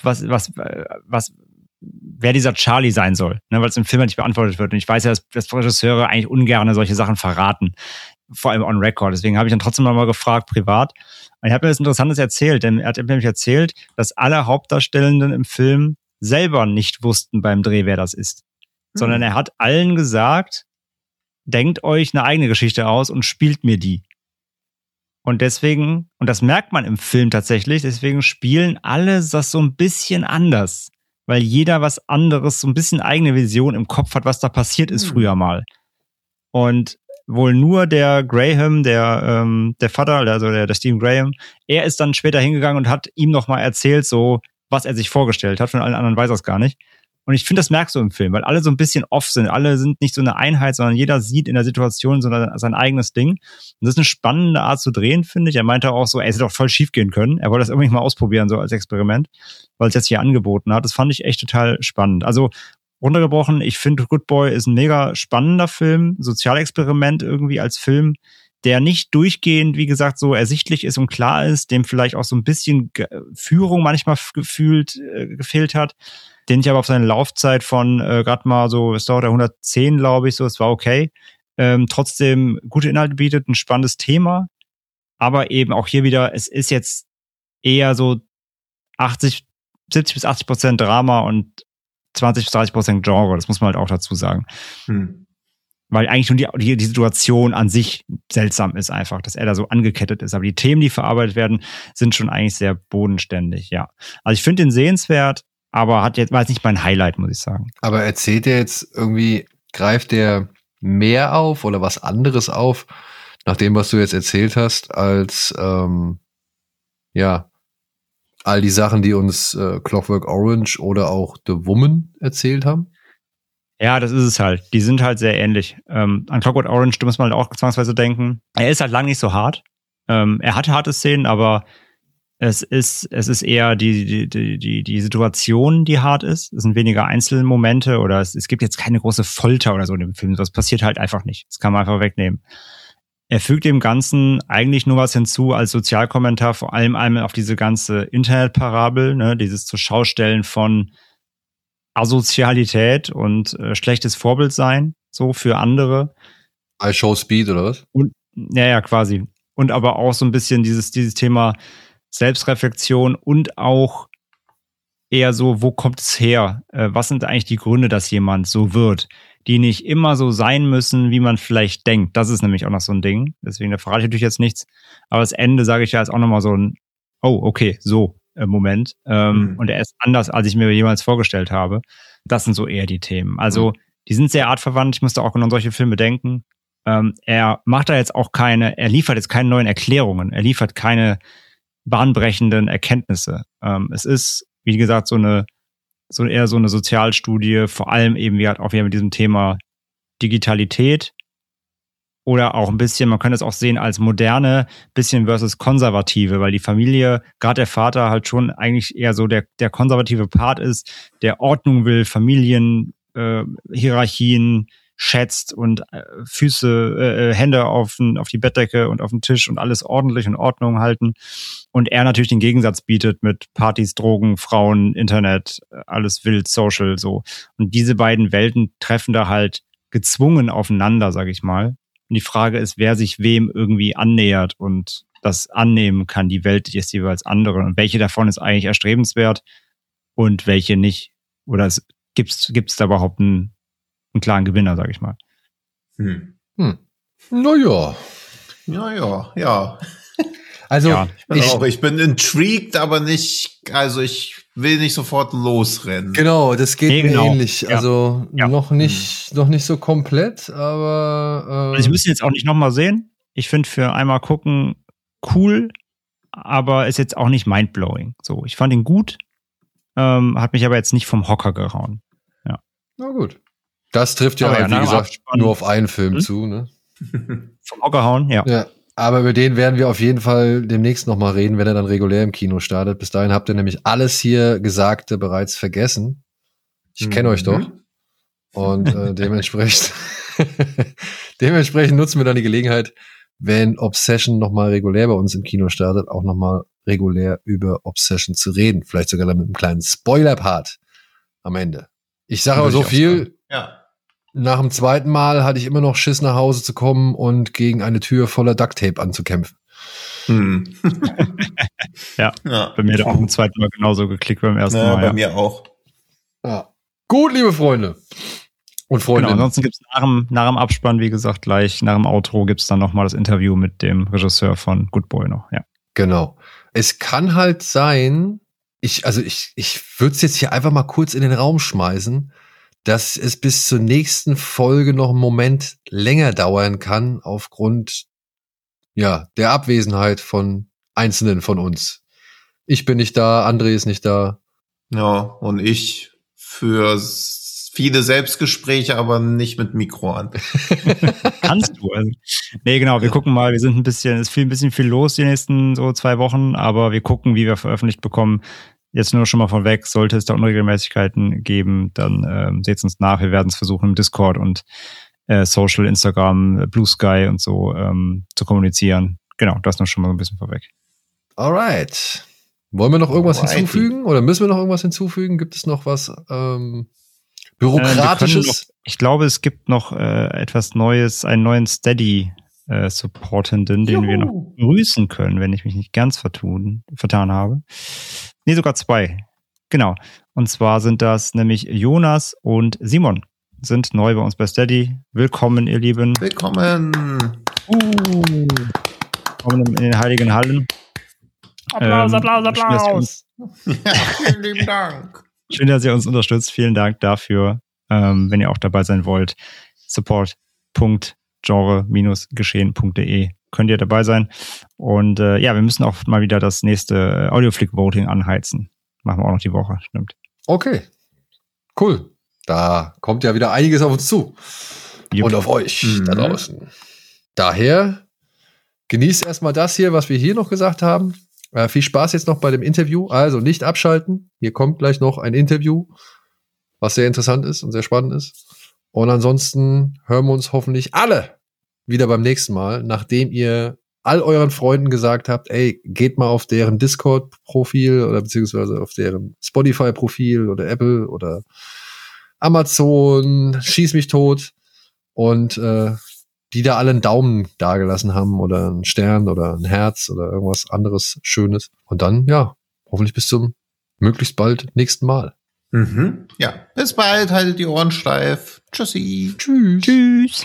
wer dieser Charlie sein soll, ne, weil es im Film halt nicht beantwortet wird. Und ich weiß ja, dass Regisseure eigentlich ungern solche Sachen verraten, vor allem on record. Deswegen habe ich dann trotzdem mal gefragt, privat. Und ich habe mir das Interessantes erzählt, denn er hat nämlich erzählt, dass alle Hauptdarstellenden im Film selber nicht wussten beim Dreh, wer das ist. Sondern er hat allen gesagt, denkt euch eine eigene Geschichte aus und spielt mir die. Und deswegen, und das merkt man im Film tatsächlich, deswegen spielen alle das so ein bisschen anders. Weil jeder was anderes, so ein bisschen eigene Vision im Kopf hat, was da passiert ist früher mal. Und wohl nur der Graham, der Vater, also der Stephen Graham, er ist dann später hingegangen und hat ihm nochmal erzählt, so, was er sich vorgestellt hat. Von allen anderen weiß er es gar nicht. Und ich finde, das merkst du im Film, weil alle so ein bisschen off sind. Alle sind nicht so eine Einheit, sondern jeder sieht in der Situation so sein eigenes Ding. Und das ist eine spannende Art zu drehen, finde ich. Er meinte auch so, es hätte auch voll schief gehen können. Er wollte das irgendwie mal ausprobieren, so als Experiment, weil es jetzt hier angeboten hat. Das fand ich echt total spannend. Also runtergebrochen, ich finde Good Boy ist ein mega spannender Film, Sozialexperiment irgendwie als Film, der nicht durchgehend, wie gesagt, so ersichtlich ist und klar ist, dem vielleicht auch so ein bisschen Führung manchmal gefehlt hat, den ich aber auf seine Laufzeit von gerade mal so, es dauert 110, glaube ich, so, es war okay, trotzdem gute Inhalte bietet, ein spannendes Thema, aber eben auch hier wieder, es ist jetzt eher so 70 bis 80% Drama und 20 bis 30% Genre, das muss man halt auch dazu sagen. Weil eigentlich nur die Situation an sich seltsam ist einfach, dass er da so angekettet ist. Aber die Themen, die verarbeitet werden, sind schon eigentlich sehr bodenständig, ja. Also ich finde den sehenswert, aber war jetzt nicht mein Highlight, muss ich sagen. Aber erzählt er jetzt irgendwie, greift der mehr auf oder was anderes auf, nach dem, was du jetzt erzählt hast, als all die Sachen, die uns Clockwork Orange oder auch The Woman erzählt haben? Ja, das ist es halt. Die sind halt sehr ähnlich. An Clockwork Orange, da muss man halt auch zwangsweise denken. Er ist halt lang nicht so hart. Er hat harte Szenen, aber es ist eher die Situation, die hart ist. Es sind weniger Einzelmomente oder es gibt jetzt keine große Folter oder so in dem Film. Das passiert halt einfach nicht. Das kann man einfach wegnehmen. Er fügt dem Ganzen eigentlich nur was hinzu als Sozialkommentar, vor allem einmal auf diese ganze Internetparabel, ne, dieses Zurschaustellen von Asozialität und schlechtes Vorbild sein, so für andere. I show speed, oder was? Und, ja, quasi. Und aber auch so ein bisschen dieses Thema Selbstreflexion und auch eher so, wo kommt es her? Was sind eigentlich die Gründe, dass jemand so wird? Die nicht immer so sein müssen, wie man vielleicht denkt. Das ist nämlich auch noch so ein Ding. Deswegen, da verrate ich natürlich jetzt nichts. Aber das Ende, sage ich ja, ist auch nochmal so ein, oh, okay, so Moment. Und er ist anders, als ich mir jemals vorgestellt habe. Das sind so eher die Themen. Also, die sind sehr artverwandt. Ich musste auch an solche Filme denken. Er macht da jetzt auch er liefert jetzt keine neuen Erklärungen. Er liefert keine bahnbrechenden Erkenntnisse. Es ist, wie gesagt, eher so eine Sozialstudie, vor allem eben auch wieder mit diesem Thema Digitalität oder auch ein bisschen, man könnte es auch sehen als moderne, bisschen versus konservative, weil die Familie, gerade der Vater halt schon eigentlich eher so der konservative Part ist, der Ordnung will, Familien Hierarchien schätzt und Hände auf die Bettdecke und auf den Tisch und alles ordentlich in Ordnung halten. Und er natürlich den Gegensatz bietet mit Partys, Drogen, Frauen, Internet, alles wild, social, so. Und diese beiden Welten treffen da halt gezwungen aufeinander, sag ich mal. Und die Frage ist, wer sich wem irgendwie annähert und das annehmen kann, die Welt des jeweils anderen. Und welche davon ist eigentlich erstrebenswert und welche nicht? Oder gibt's da überhaupt einen klaren Gewinner, sag ich mal? Naja. Ja. Also, ja, ich bin intrigued, aber nicht, also ich will nicht sofort losrennen. Genau, das geht mir ähnlich. Ja. Also noch nicht so komplett, aber also ich müsste jetzt auch nicht nochmal sehen. Ich finde für einmal gucken cool, aber ist jetzt auch nicht mindblowing. So, ich fand ihn gut, hat mich aber jetzt nicht vom Hocker gehauen. Ja. Na gut. Das trifft ja, aber halt, wie gesagt, nur auf einen Film zu, ne? Vom Hocker hauen, ja. Ja. Aber über den werden wir auf jeden Fall demnächst nochmal reden, wenn er dann regulär im Kino startet. Bis dahin habt ihr nämlich alles hier Gesagte bereits vergessen. Ich kenne euch doch. Und dementsprechend nutzen wir dann die Gelegenheit, wenn Obsession nochmal regulär bei uns im Kino startet, auch nochmal regulär über Obsession zu reden. Vielleicht sogar dann mit einem kleinen Spoiler-Part am Ende. Ich sage aber so viel. Ja. Nach dem zweiten Mal hatte ich immer noch Schiss, nach Hause zu kommen und gegen eine Tür voller Ducktape anzukämpfen. Ja, bei mir hat auch im zweiten Mal genauso geklickt beim ersten Mal. Bei mir auch. Ja. Gut, liebe Freunde und Freundinnen. Genau, ansonsten gibt es nach dem Abspann, wie gesagt, gleich nach dem Outro gibt es dann nochmal das Interview mit dem Regisseur von Good Boy noch. Ja. Genau. Es kann halt sein, ich würde es jetzt hier einfach mal kurz in den Raum schmeißen, dass es bis zur nächsten Folge noch einen Moment länger dauern kann, aufgrund der Abwesenheit von Einzelnen von uns. Ich bin nicht da, André ist nicht da. Ja, und ich für viele Selbstgespräche, aber nicht mit Mikro an. Kannst du. Also, nee, genau, wir gucken mal, es ist ein bisschen viel los die nächsten so 2 Wochen, aber wir gucken, wie wir veröffentlicht bekommen. Jetzt nur schon mal vorweg, sollte es da Unregelmäßigkeiten geben, dann seht uns nach. Wir werden es versuchen im Discord und Social, Instagram, Blue Sky und so zu kommunizieren. Genau, das nur schon mal so ein bisschen vorweg. Alright. Wollen wir noch irgendwas hinzufügen? Oder müssen wir noch irgendwas hinzufügen? Gibt es noch was Bürokratisches? Ich glaube, es gibt noch etwas Neues, einen neuen Steady-Supportenden, den wir noch grüßen können, wenn ich mich nicht ganz vertan habe. Nee, sogar 2. Genau. Und zwar sind das nämlich Jonas und Simon. Sind neu bei uns bei Steady. Willkommen, ihr Lieben. Willkommen. Willkommen in den heiligen Hallen. Applaus, Applaus. Ja, vielen lieben Dank. Schön, dass ihr uns unterstützt. Vielen Dank dafür. Wenn ihr auch dabei sein wollt, support.genre-geschehen.de könnt ihr dabei sein. Und wir müssen auch mal wieder das nächste Audioflick-Voting anheizen. Machen wir auch noch die Woche, stimmt. Okay, cool. Da kommt ja wieder einiges auf uns zu. Jupp. Und auf euch da draußen. Daher genießt erstmal das hier, was wir hier noch gesagt haben. Viel Spaß jetzt noch bei dem Interview. Also nicht abschalten. Hier kommt gleich noch ein Interview, was sehr interessant ist und sehr spannend ist. Und ansonsten hören wir uns hoffentlich alle wieder beim nächsten Mal, nachdem ihr all euren Freunden gesagt habt, ey, geht mal auf deren Discord-Profil oder beziehungsweise auf deren Spotify-Profil oder Apple oder Amazon, schieß mich tot und die da alle einen Daumen dagelassen haben oder einen Stern oder ein Herz oder irgendwas anderes Schönes. Und dann, hoffentlich bis zum möglichst bald nächsten Mal. Ja, bis bald, haltet die Ohren steif. Tschüssi. Tschüss. Tschüss.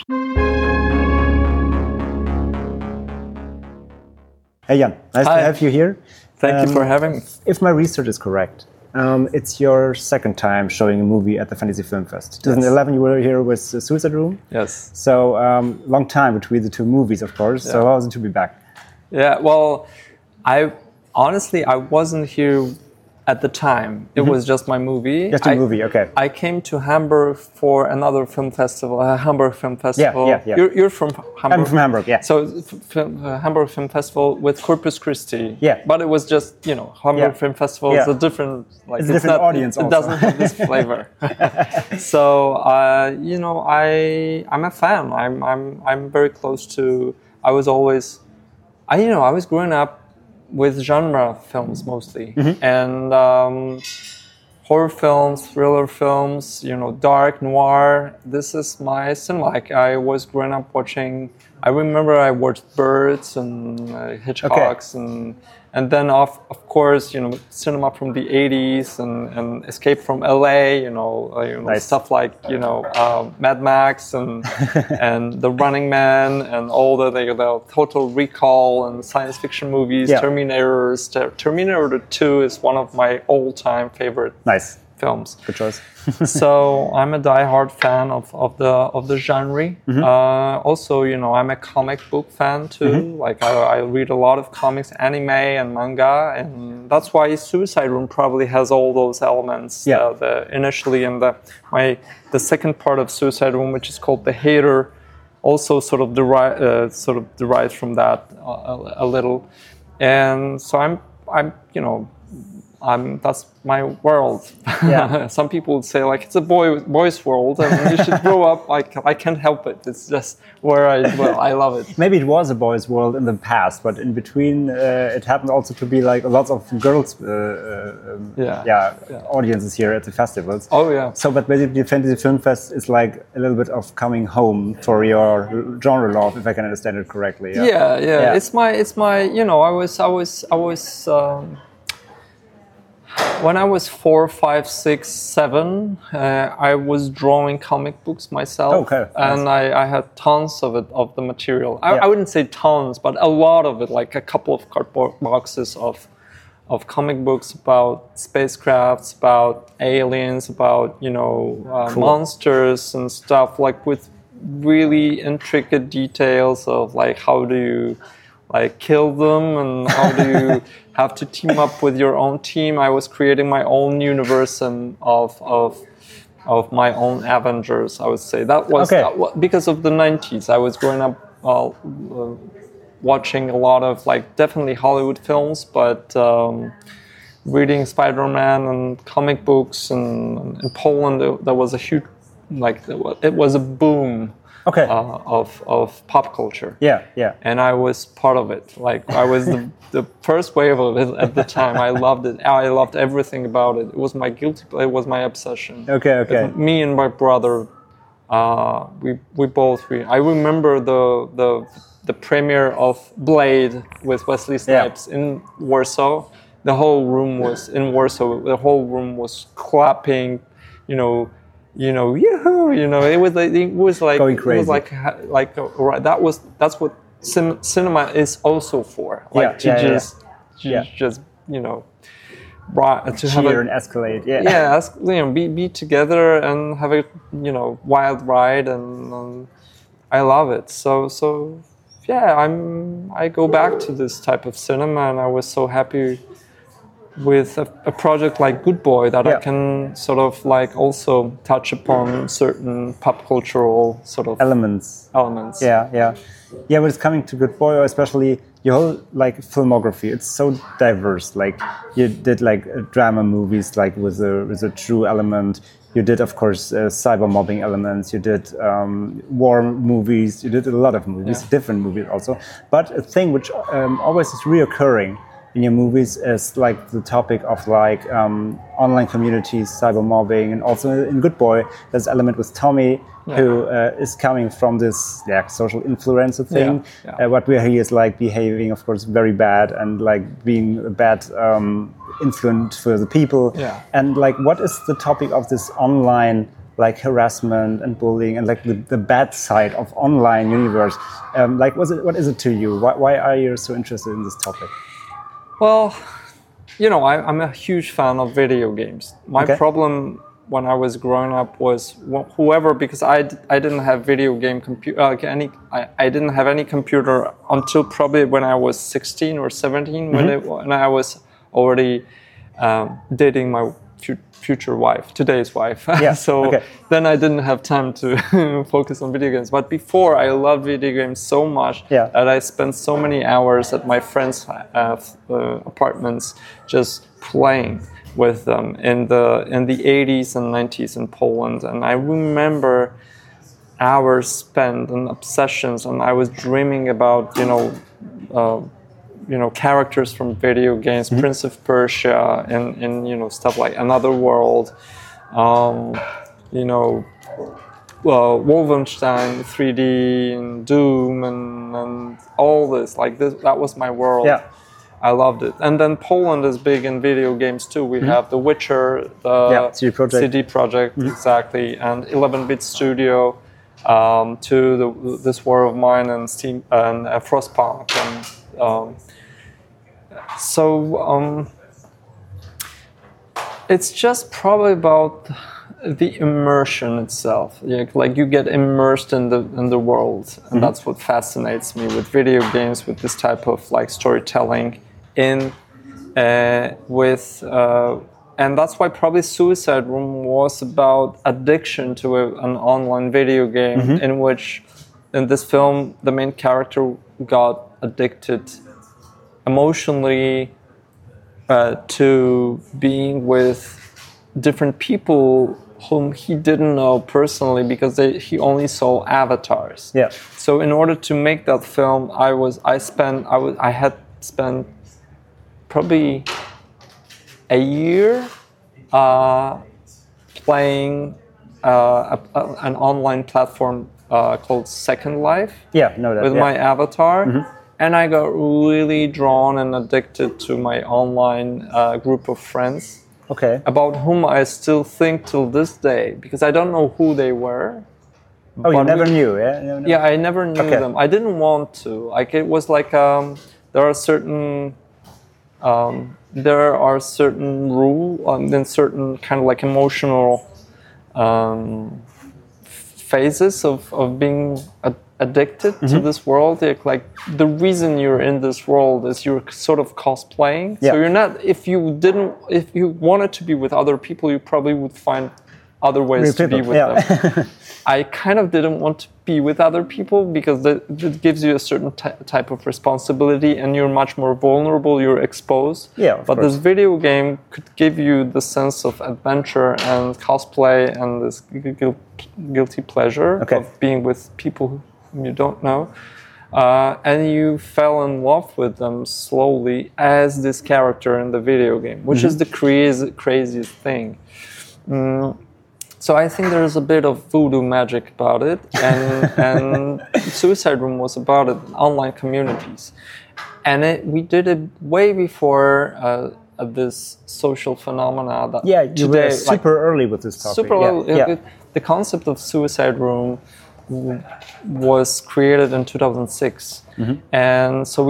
Hey Jan, nice to have you here. Thank you for having me. If my research is correct, it's your second time showing a movie at the Fantasy Film Fest. 2011 you were here with Suicide Room. Yes. So long time between the two movies, of course. Yeah. So how was it to be back? Yeah, well, I wasn't here At the time, it was just my movie. Just a movie, okay. I came to Hamburg for another film festival, Hamburg Film Festival. Yeah. You're from Hamburg. I'm from Hamburg, yeah. So Hamburg Film Festival with Corpus Christi. Yeah. But it was just, Hamburg Film Festival is a different, it's a different audience it also. doesn't have this flavor. So, I'm a fan. I'm very close to, I was growing up with genre films mostly, and horror films, thriller films, dark noir. This is my cinema. Like I was growing up watching. I remember I watched Birds and Hitchcocks, and then of course cinema from the 80s and Escape from LA. Nice. Stuff like Mad Max and and The Running Man and all the Total Recall and science fiction movies. Yeah. Terminator 2 is one of my all-time favorite Nice films. Good choice. So I'm a diehard fan of the genre. Also, I'm a comic book fan too. Like I read a lot of comics, anime and manga, and that's why Suicide Room probably has all those elements. Yeah. Initially, and the second part of Suicide Room, which is called The Hater, also sort of derives from that a little. And so I'm that's my world. Yeah. Some people would say like it's a boy's world and you should grow up. I can't help it. It's just where I love it. Maybe it was a boys' world in the past, but in between it happened also to be like lots of girls audiences here at the festivals. Oh yeah. So but basically Fantasy Film Fest is like a little bit of coming home for your genre love, if I can understand it correctly. Yeah. It's my I was when I was 4, 5, 6, 7, I was drawing comic books myself. Okay. And nice. I had tons of the material. I wouldn't say tons, but a lot of it, like a couple of cardboard boxes of comic books about spacecrafts, about aliens, about, cool. Monsters and stuff, like with really intricate details of like how do you kill them and how do you have to team up with your own team. I was creating my own universe and of my own Avengers, I would say. That was because of the 90s. I was growing up watching a lot of definitely Hollywood films, but reading Spider-Man and comic books, and in Poland there was a huge, it was a boom. Of pop culture. Yeah. And I was part of it. I was the first wave of it at the time. I loved it. I loved everything about it. It was my it was my obsession. Okay. Me and my brother, we both. I remember the premiere of Blade with Wesley Snipes in Warsaw. The whole room was in Warsaw. The whole room was clapping. Yoo-hoo, it was like going crazy. It was that's what cinema is also for. Just to have cheer and escalate. be together and have a wild ride, and I love it. So I go back to this type of cinema, and I was so happy with a project like Good Boy that I can sort of also touch upon certain pop cultural sort of elements. Yeah. When it's coming to Good Boy, or especially your whole filmography, it's so diverse. You did drama movies with a true element. You did, of course, cyber mobbing elements. You did war movies. You did a lot of movies, different movies also. But a thing which always is reoccurring in your movies is the topic of online communities, cyber mobbing, and also in Good Boy there's an element with Tommy who is coming from this social influencer thing. What we hear is behaving, of course, very bad and being a bad influence for the people. And what is the topic of this online harassment and bullying and the bad side of online universe? What is it to you? Why are you so interested in this topic? Well, I'm a huge fan of video games. My problem when I was growing up was because I didn't have video game computer. I didn't have any computer until probably when I was 16 or 17, when I was already dating my future wife, today's wife. Yeah. So then I didn't have time to focus on video games. But before, I loved video games so much that I spent so many hours at my friends' apartments just playing with them in the 80s and 90s in Poland. And I remember hours spent and obsessions, and I was dreaming about characters from video games, Prince of Persia, and stuff like Another World, Wolfenstein 3D, and Doom, and all this. Like this, that was my world. Yeah. I loved it. And then Poland is big in video games too. We have The Witcher, the CD Projekt, exactly, and 11-bit Studio, to This War of Mine and Steam and Frostpunk, and it's just probably about the immersion itself. Like you get immersed in the world, and that's what fascinates me with video games, with this type of like storytelling and that's why probably Suicide Room was about addiction to an online video game, in which in this film the main character got addicted emotionally to being with different people whom he didn't know personally, because he only saw avatars. Yeah. So in order to make that film, I had spent probably a year playing an online platform called Second Life. Yeah, know that. With my avatar. And I got really drawn and addicted to my online group of friends. Okay. About whom I still think till this day, because I don't know who they were. Oh, you never knew, yeah? Yeah, I never knew them. I didn't want to. Like, it was like there are certain rules and certain kind of like emotional phases of being addicted to this world. Like the reason you're in this world is you're sort of cosplaying. Yeah. So you're not. If you wanted to be with other people, you probably would find other ways to be with them. I kind of didn't want to be with other people because that gives you a certain type of responsibility, and you're much more vulnerable. You're exposed. Yeah. But this video game could give you the sense of adventure and cosplay and this guilty pleasure of being with people whom you don't know. And you fell in love with them slowly as this character in the video game, which is the craziest thing. So I think there's a bit of voodoo magic about it, and Suicide Room was about it, online communities. And we did it way before this social phenomena that you were super early with this topic. Super early. The concept of Suicide Room was created in 2006, and so we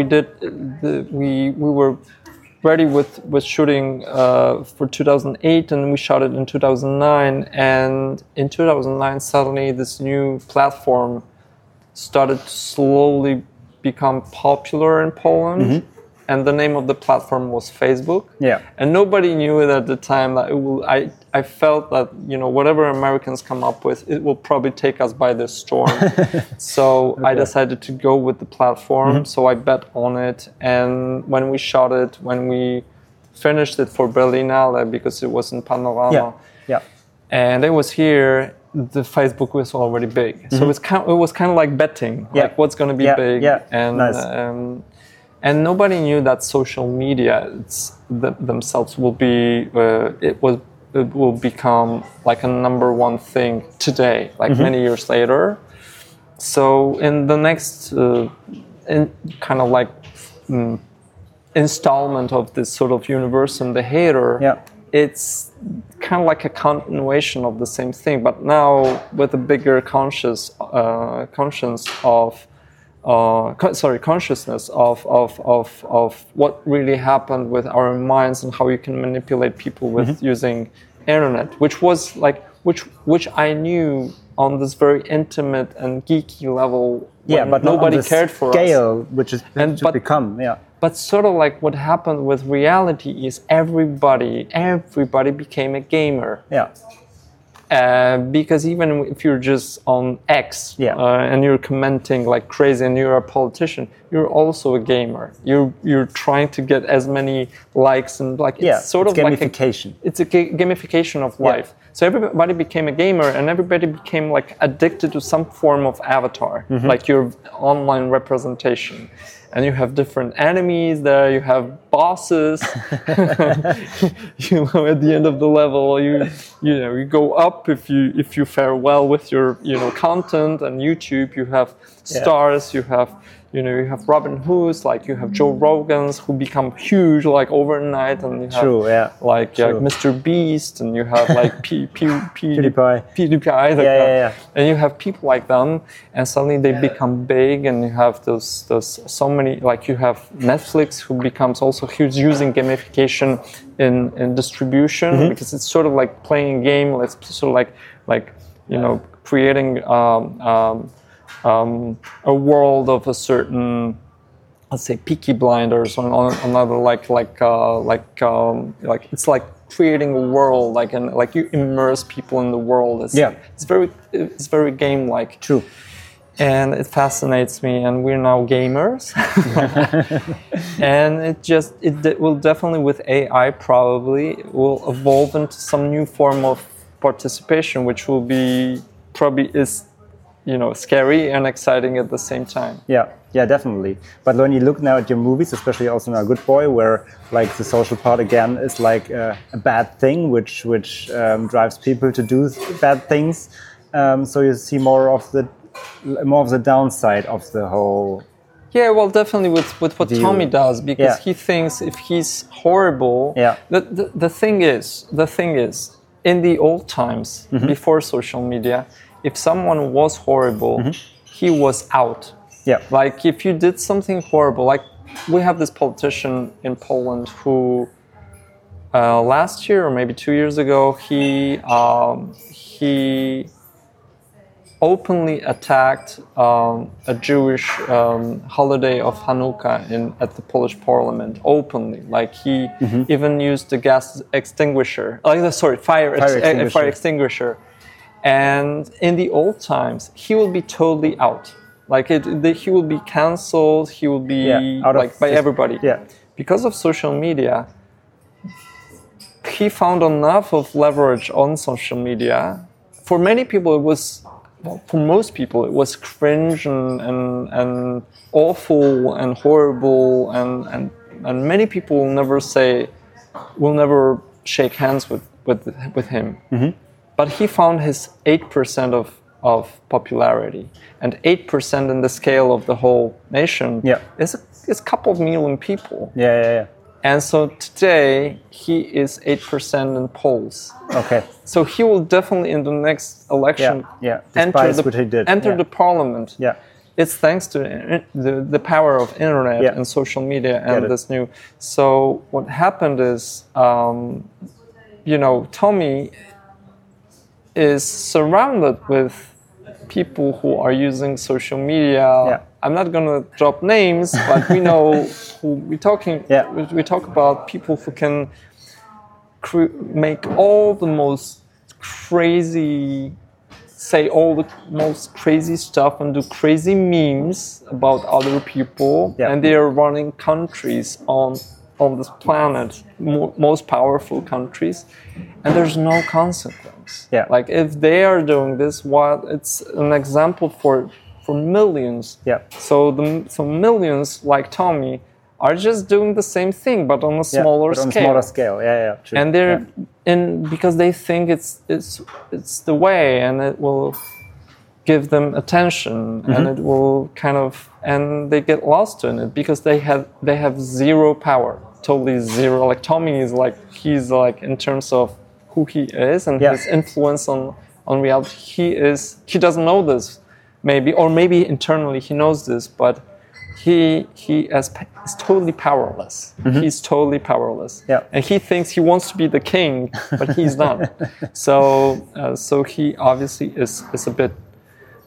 were ready with shooting for 2008, and we shot it in 2009. And in 2009, suddenly this new platform started to slowly become popular in Poland. And the name of the platform was Facebook. Yeah. And nobody knew it at the time that it will. I felt that whatever Americans come up with, it will probably take us by the storm. So I decided to go with the platform. So I bet on it. And when we shot it, when we finished it for Berlinale, because it was in Panorama, and it was here, the Facebook was already big. So it was kind of like betting, like what's going to be big. And nice. And nobody knew that social media themselves will be. It will become like a number one thing today, like many years later. So in the next installment of this sort of Universum, The Hater, it's kind of like a continuation of the same thing, but now with a bigger consciousness of what really happened with our minds and how you can manipulate people with using internet, which I knew on this very intimate and geeky level. But nobody cared for scale, us. Which is But sort of like what happened with reality is everybody became a gamer. Yeah. Because even if you're just on X Yeah. And you're commenting like crazy and you're a politician, you're also a gamer. You're trying to get as many likes and like it's sort of gamification. Like it's a gamification of life. So everybody became a gamer and everybody became like addicted to some form of avatar, like your online representation. And you have different enemies there. You have bosses. You know, at the end of the level, you go up if you fare well with your content. And YouTube, you have stars. You have Robin Hoods, like you have Joe Rogans who become huge like overnight, and you have like Mr. Beast, and you have like PewDiePie, and you have people like them, and suddenly they become big, and you have those so many, like you have Netflix who becomes also huge using gamification in distribution, because it's sort of like playing a game. It's sort of like creating a world of a certain, let's say, Peaky Blinders, or another like it's like creating a world, like you immerse people in the world. It's very game-like. True. And it fascinates me, and we're now gamers. And it will definitely, with AI probably, will evolve into some new form of participation, which will be probably is scary and exciting at the same time. Yeah, definitely. But when you look now at your movies, especially also now Good Boy, where like the social part again is like a bad thing, which drives people to do bad things. So you see more of the downside of the whole. Yeah, well, definitely with what Tommy does, because he thinks if he's horrible. Yeah. The thing is, in the old times, before social media, if someone was horrible, he was out. Yeah. Like if you did something horrible, like we have this politician in Poland who last year or maybe 2 years ago, he openly attacked a Jewish holiday of Hanukkah at the Polish parliament, openly. Like he even used the gas extinguisher, fire extinguisher. And in the old times, he will be totally out. Like he will be cancelled. He will be by everybody. Yeah. Because of social media, he found enough of leverage on social media. For many people, for most people, it was cringe and awful and horrible, and many people will never shake hands with him. But he found his 8% of popularity, and 8% in the scale of the whole nation is a couple of million people. Yeah. And so today he is 8% in polls. Okay. So he will definitely in the next election enter the parliament. Yeah. It's thanks to the power of internet and social media and this new. So what happened is, Tommy is surrounded with people who are using social media. Yeah. I'm not gonna drop names, but we know who we're talking. We talk about people who can make all the most crazy, say all the most crazy stuff and do crazy memes about other people, and they are running countries on this planet, most powerful countries, and there's no consequence. Yeah. Like if they are doing this, it's an example for millions. Yeah. So millions like Tommy are just doing the same thing, but on a smaller scale. On a smaller scale, true. And they're because they think it's the way, and it will give them attention, and it will and they get lost in it because they have zero power, totally zero. Like Tommy is he's in terms of who he is and his influence on reality. He doesn't know this, maybe internally he knows this, but he is totally powerless. He's totally powerless. Yeah. And he thinks he wants to be the king, but he's not. So he obviously is a bit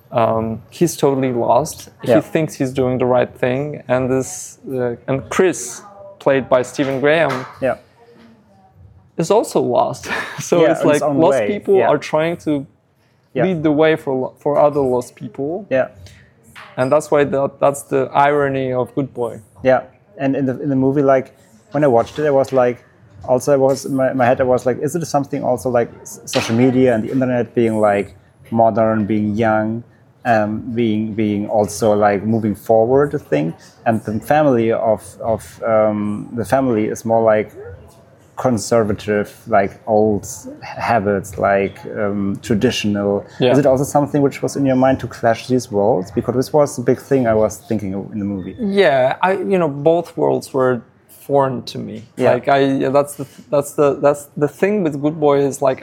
he's totally lost. Yeah. He thinks he's doing the right thing, and and Chris, played by Stephen Graham, Yeah. is also lost. So Yeah, it's in like its own lost way, people yeah. are trying to Yeah. lead the way for other lost people, Yeah. and that's why that's the irony of Good Boy. Yeah, and in the movie, like when I watched it, I was like, also I was in my head, I was like, is it something also like social media and the internet being like modern, being young, being also like moving forward a thing, and the family of the family is more like conservative, like old habits, like traditional. Yeah. Is it also something which was in your mind to clash these worlds? Because this was a big thing I was thinking of in the movie. Yeah, both worlds were foreign to me. Yeah. Like that's the thing with Good Boy is like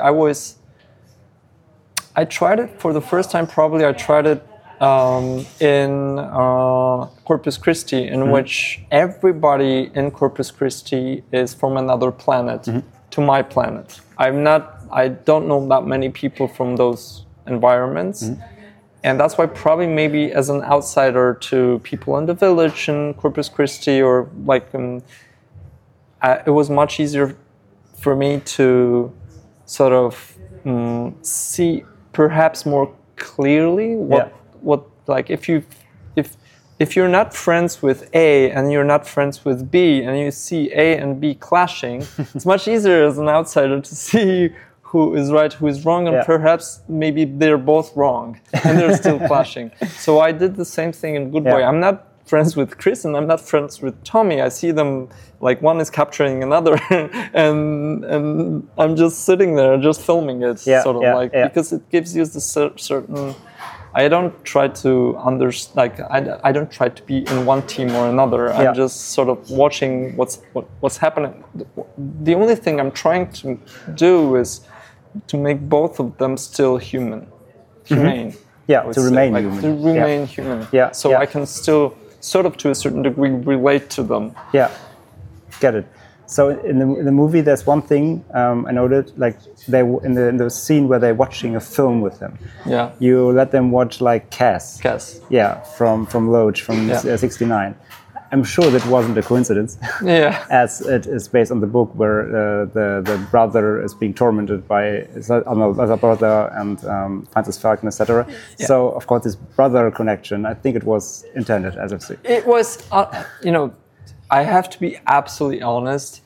I tried it for the first time. Probably I tried it in Corpus Christi, in which everybody in Corpus Christi is from another planet to my planet. I don't know that many people from those environments. And that's why probably maybe as an outsider to people in the village in Corpus Christi, or like it was much easier for me to sort of see perhaps more clearly what like if you're not friends with A and you're not friends with B and you see A and B clashing, it's much easier as an outsider to see who is right, who is wrong, and perhaps maybe they're both wrong and they're still clashing. So I did the same thing in Good Boy. I'm not friends with Chris and I'm not friends with Tommy. I see them like one is capturing another and I'm just sitting there just filming it because it gives you the certain. I don't try to I don't try to be in one team or another. I'm just sort of watching what's happening. The only thing I'm trying to do is to make both of them still humane. Yeah, to remain human. To remain human. Yeah. So I can still sort of to a certain degree relate to them. Yeah, get it. So in the movie, there's one thing I noted, like they in the scene where they're watching a film with them. Yeah. You let them watch like Cass. Yeah, from Loach from '69. I'm sure that wasn't a coincidence. Yeah. As it is based on the book where the brother is being tormented by another brother and finds his falcon, etc. Yeah. So of course this brother connection, I think it was intended as a. It was, I have to be absolutely honest.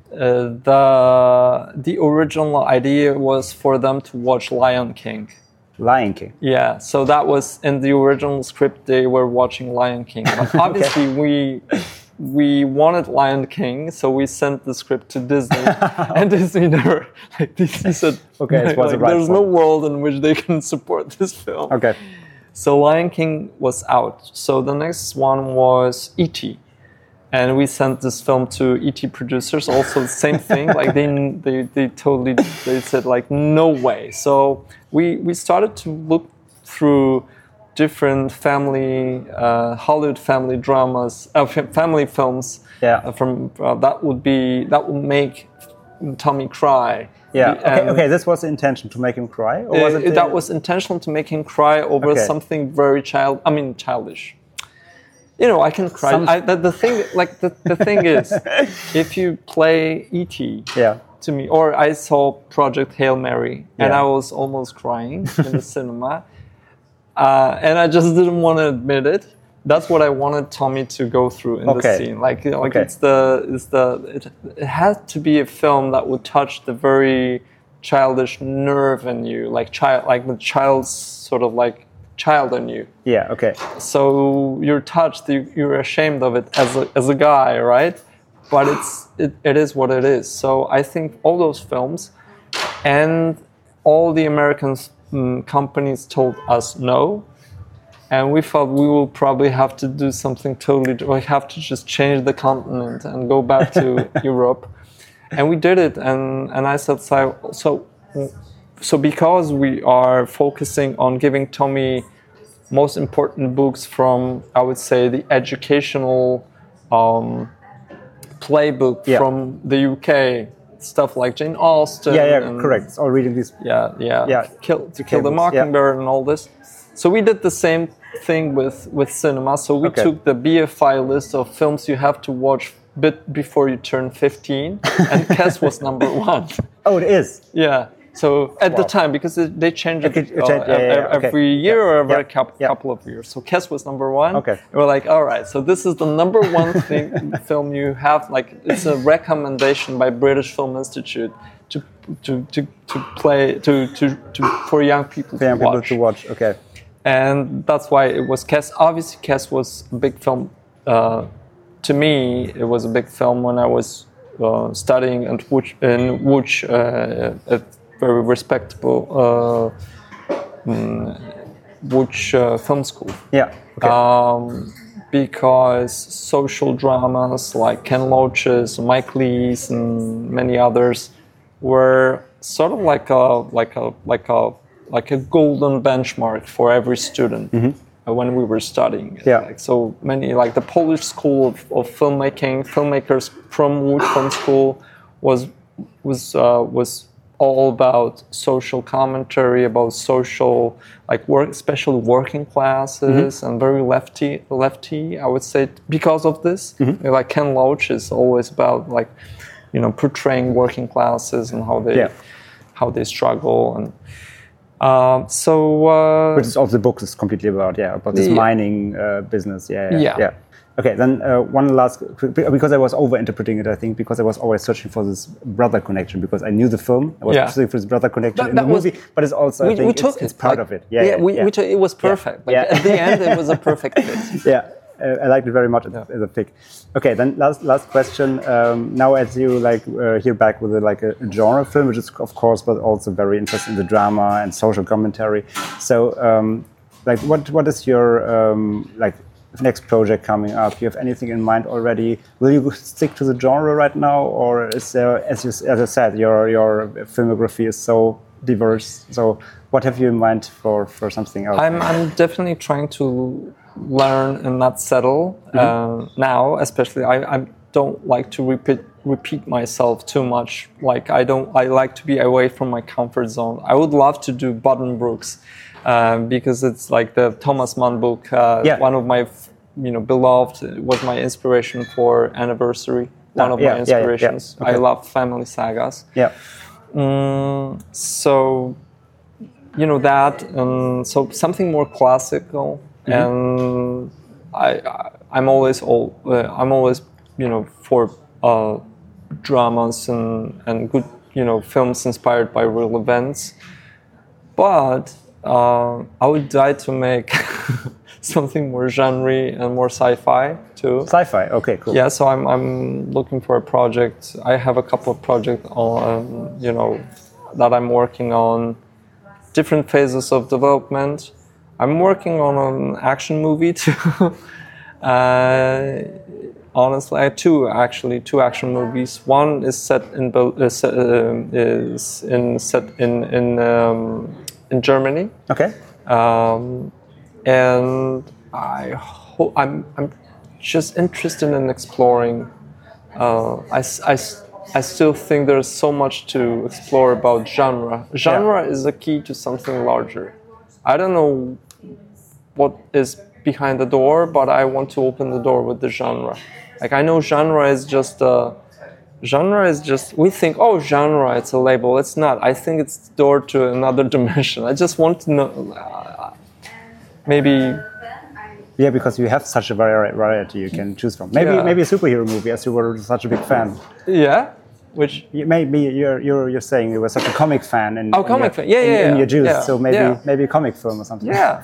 The original idea was for them to watch Lion King. Lion King. Yeah, so that was in the original script. They were watching Lion King. But obviously, we wanted Lion King, so we sent the script to Disney, and Disney never. Disney said, "Okay, it was like, right there's no world in which they can support this film." Okay. So Lion King was out. So the next one was E.T. And we sent this film to E.T. producers, also the same thing. Like they totally, they said like, no way. So we started to look through different family, Hollywood family dramas, family films. Yeah. That would make Tommy cry. Yeah. Okay. This was the intention to make him cry, or was it? That was intentional to make him cry over something very childish. I can cry. The thing is, if you play E.T. to me, or I saw Project Hail Mary, and I was almost crying in the cinema, and I just didn't want to admit it. That's what I wanted Tommy to go through in the scene. It had to be a film that would touch the very childish nerve in you, like the child's sort of like child in you. Yeah, okay. So you're touched, you're ashamed of it as a guy, right? But it is what it is. So I think all those films and all the American companies told us no. And we thought we will probably have to do something we have to just change the continent and go back to Europe. And we did it. And I said, so because we are focusing on giving Tommy most important books from, I would say, the educational playbook from the UK, stuff like Jane Austen. Yeah, correct. All reading these. Yeah. Kill the Mockingbird and all this. So we did the same thing with cinema. So we took the BFI list of films you have to watch bit before you turn 15, and Kes was number 1. Oh, it is? Yeah. So at the time, because they change it every year or every couple of years. So Kes was number 1. Okay. And we're like, all right, so this is the number 1 film you have. Like, it's a recommendation by British Film Institute to play for young people to watch. Okay. And that's why it was Kes. Obviously, Kes was a big film. To me, it was a big film when I was studying in Łódź, a very respectable Łódź film school. Yeah. Okay. Because social dramas like Ken Loach's, Mike Lee's, and many others were sort of like a golden benchmark for every student when we were studying. Yeah. Like, so many, like the Polish school of filmmakers from Łódź Film School was all about social commentary, about social, like work, especially working classes, and very lefty, I would say, because of this. Like Ken Loach is always about, like, you know, portraying working classes and how they struggle, and which is also the book is completely about this mining business. Yeah. Okay, then one last, because I was over-interpreting it, I think, because I was always searching for this brother connection, because I knew the film, I was searching for this brother connection in the movie, but it's also, I think it's part of it. It was perfect. At the end, it was a perfect fit. Yeah, I liked it very much as a pick. Okay, then last question. Now, as you hear back with a genre film, which is of course, but also very interested in the drama and social commentary. So, what is your next project coming up? Do you have anything in mind already? Will you stick to the genre right now, or is there, as I said, your filmography is so diverse? So, what have you in mind for something else? I'm definitely trying to learn and not settle now. Especially, I don't like to repeat myself too much. Like I like to be away from my comfort zone. I would love to do Buddenbrooks. Because it's like the Thomas Mann book, one of my, beloved, was my inspiration for Anniversary. One of my inspirations. Okay. I love family sagas. Yeah. So, that, so something more classical, and I'm always for dramas and good, films inspired by real events, but. I would die to make something more genre and more sci-fi too. Sci-fi, okay, cool. Yeah, so I'm looking for a project. I have a couple of projects on, that I'm working on, different phases of development. I'm working on an action movie too. Honestly, I have two action movies. One is set in Germany. Okay. And I'm just interested in exploring. I still think there's so much to explore about genre. Genre is the key to something larger. I don't know what is behind the door, but I want to open the door with the genre. Like, I know genre is just, we think, oh, genre, it's a label. It's not. I think it's the door to another dimension. I just want to know, maybe... Yeah, because you have such a variety you can choose from. Maybe a superhero movie, as you were such a big fan. Yeah? Which... Maybe you're saying you were such a comic fan. In your juice, yeah. so maybe a comic film or something. Yeah.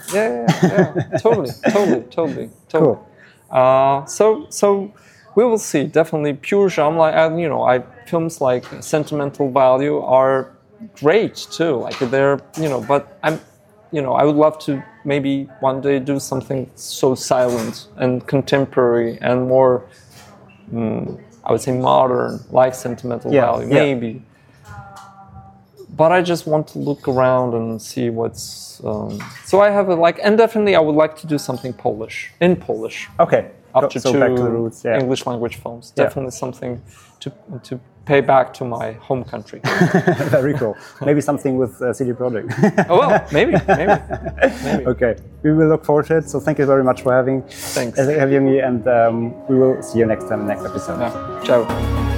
Totally. Cool. So we will see. Definitely pure genre. Films like Sentimental Value are great too. Like they're, but I would love to maybe one day do something so silent and contemporary and more, I would say modern, like Sentimental Value, maybe. But I just want to look around and see what's. So I have and definitely I would like to do something in Polish. Okay. after so back to the roots, yeah. English language films. Definitely something to pay back to my home country. Very cool. Maybe something with CD Projekt. Oh, well, maybe. Okay, we will look forward to it. So thank you very much for having me, and we will see you next time, next episode. Yeah. Ciao.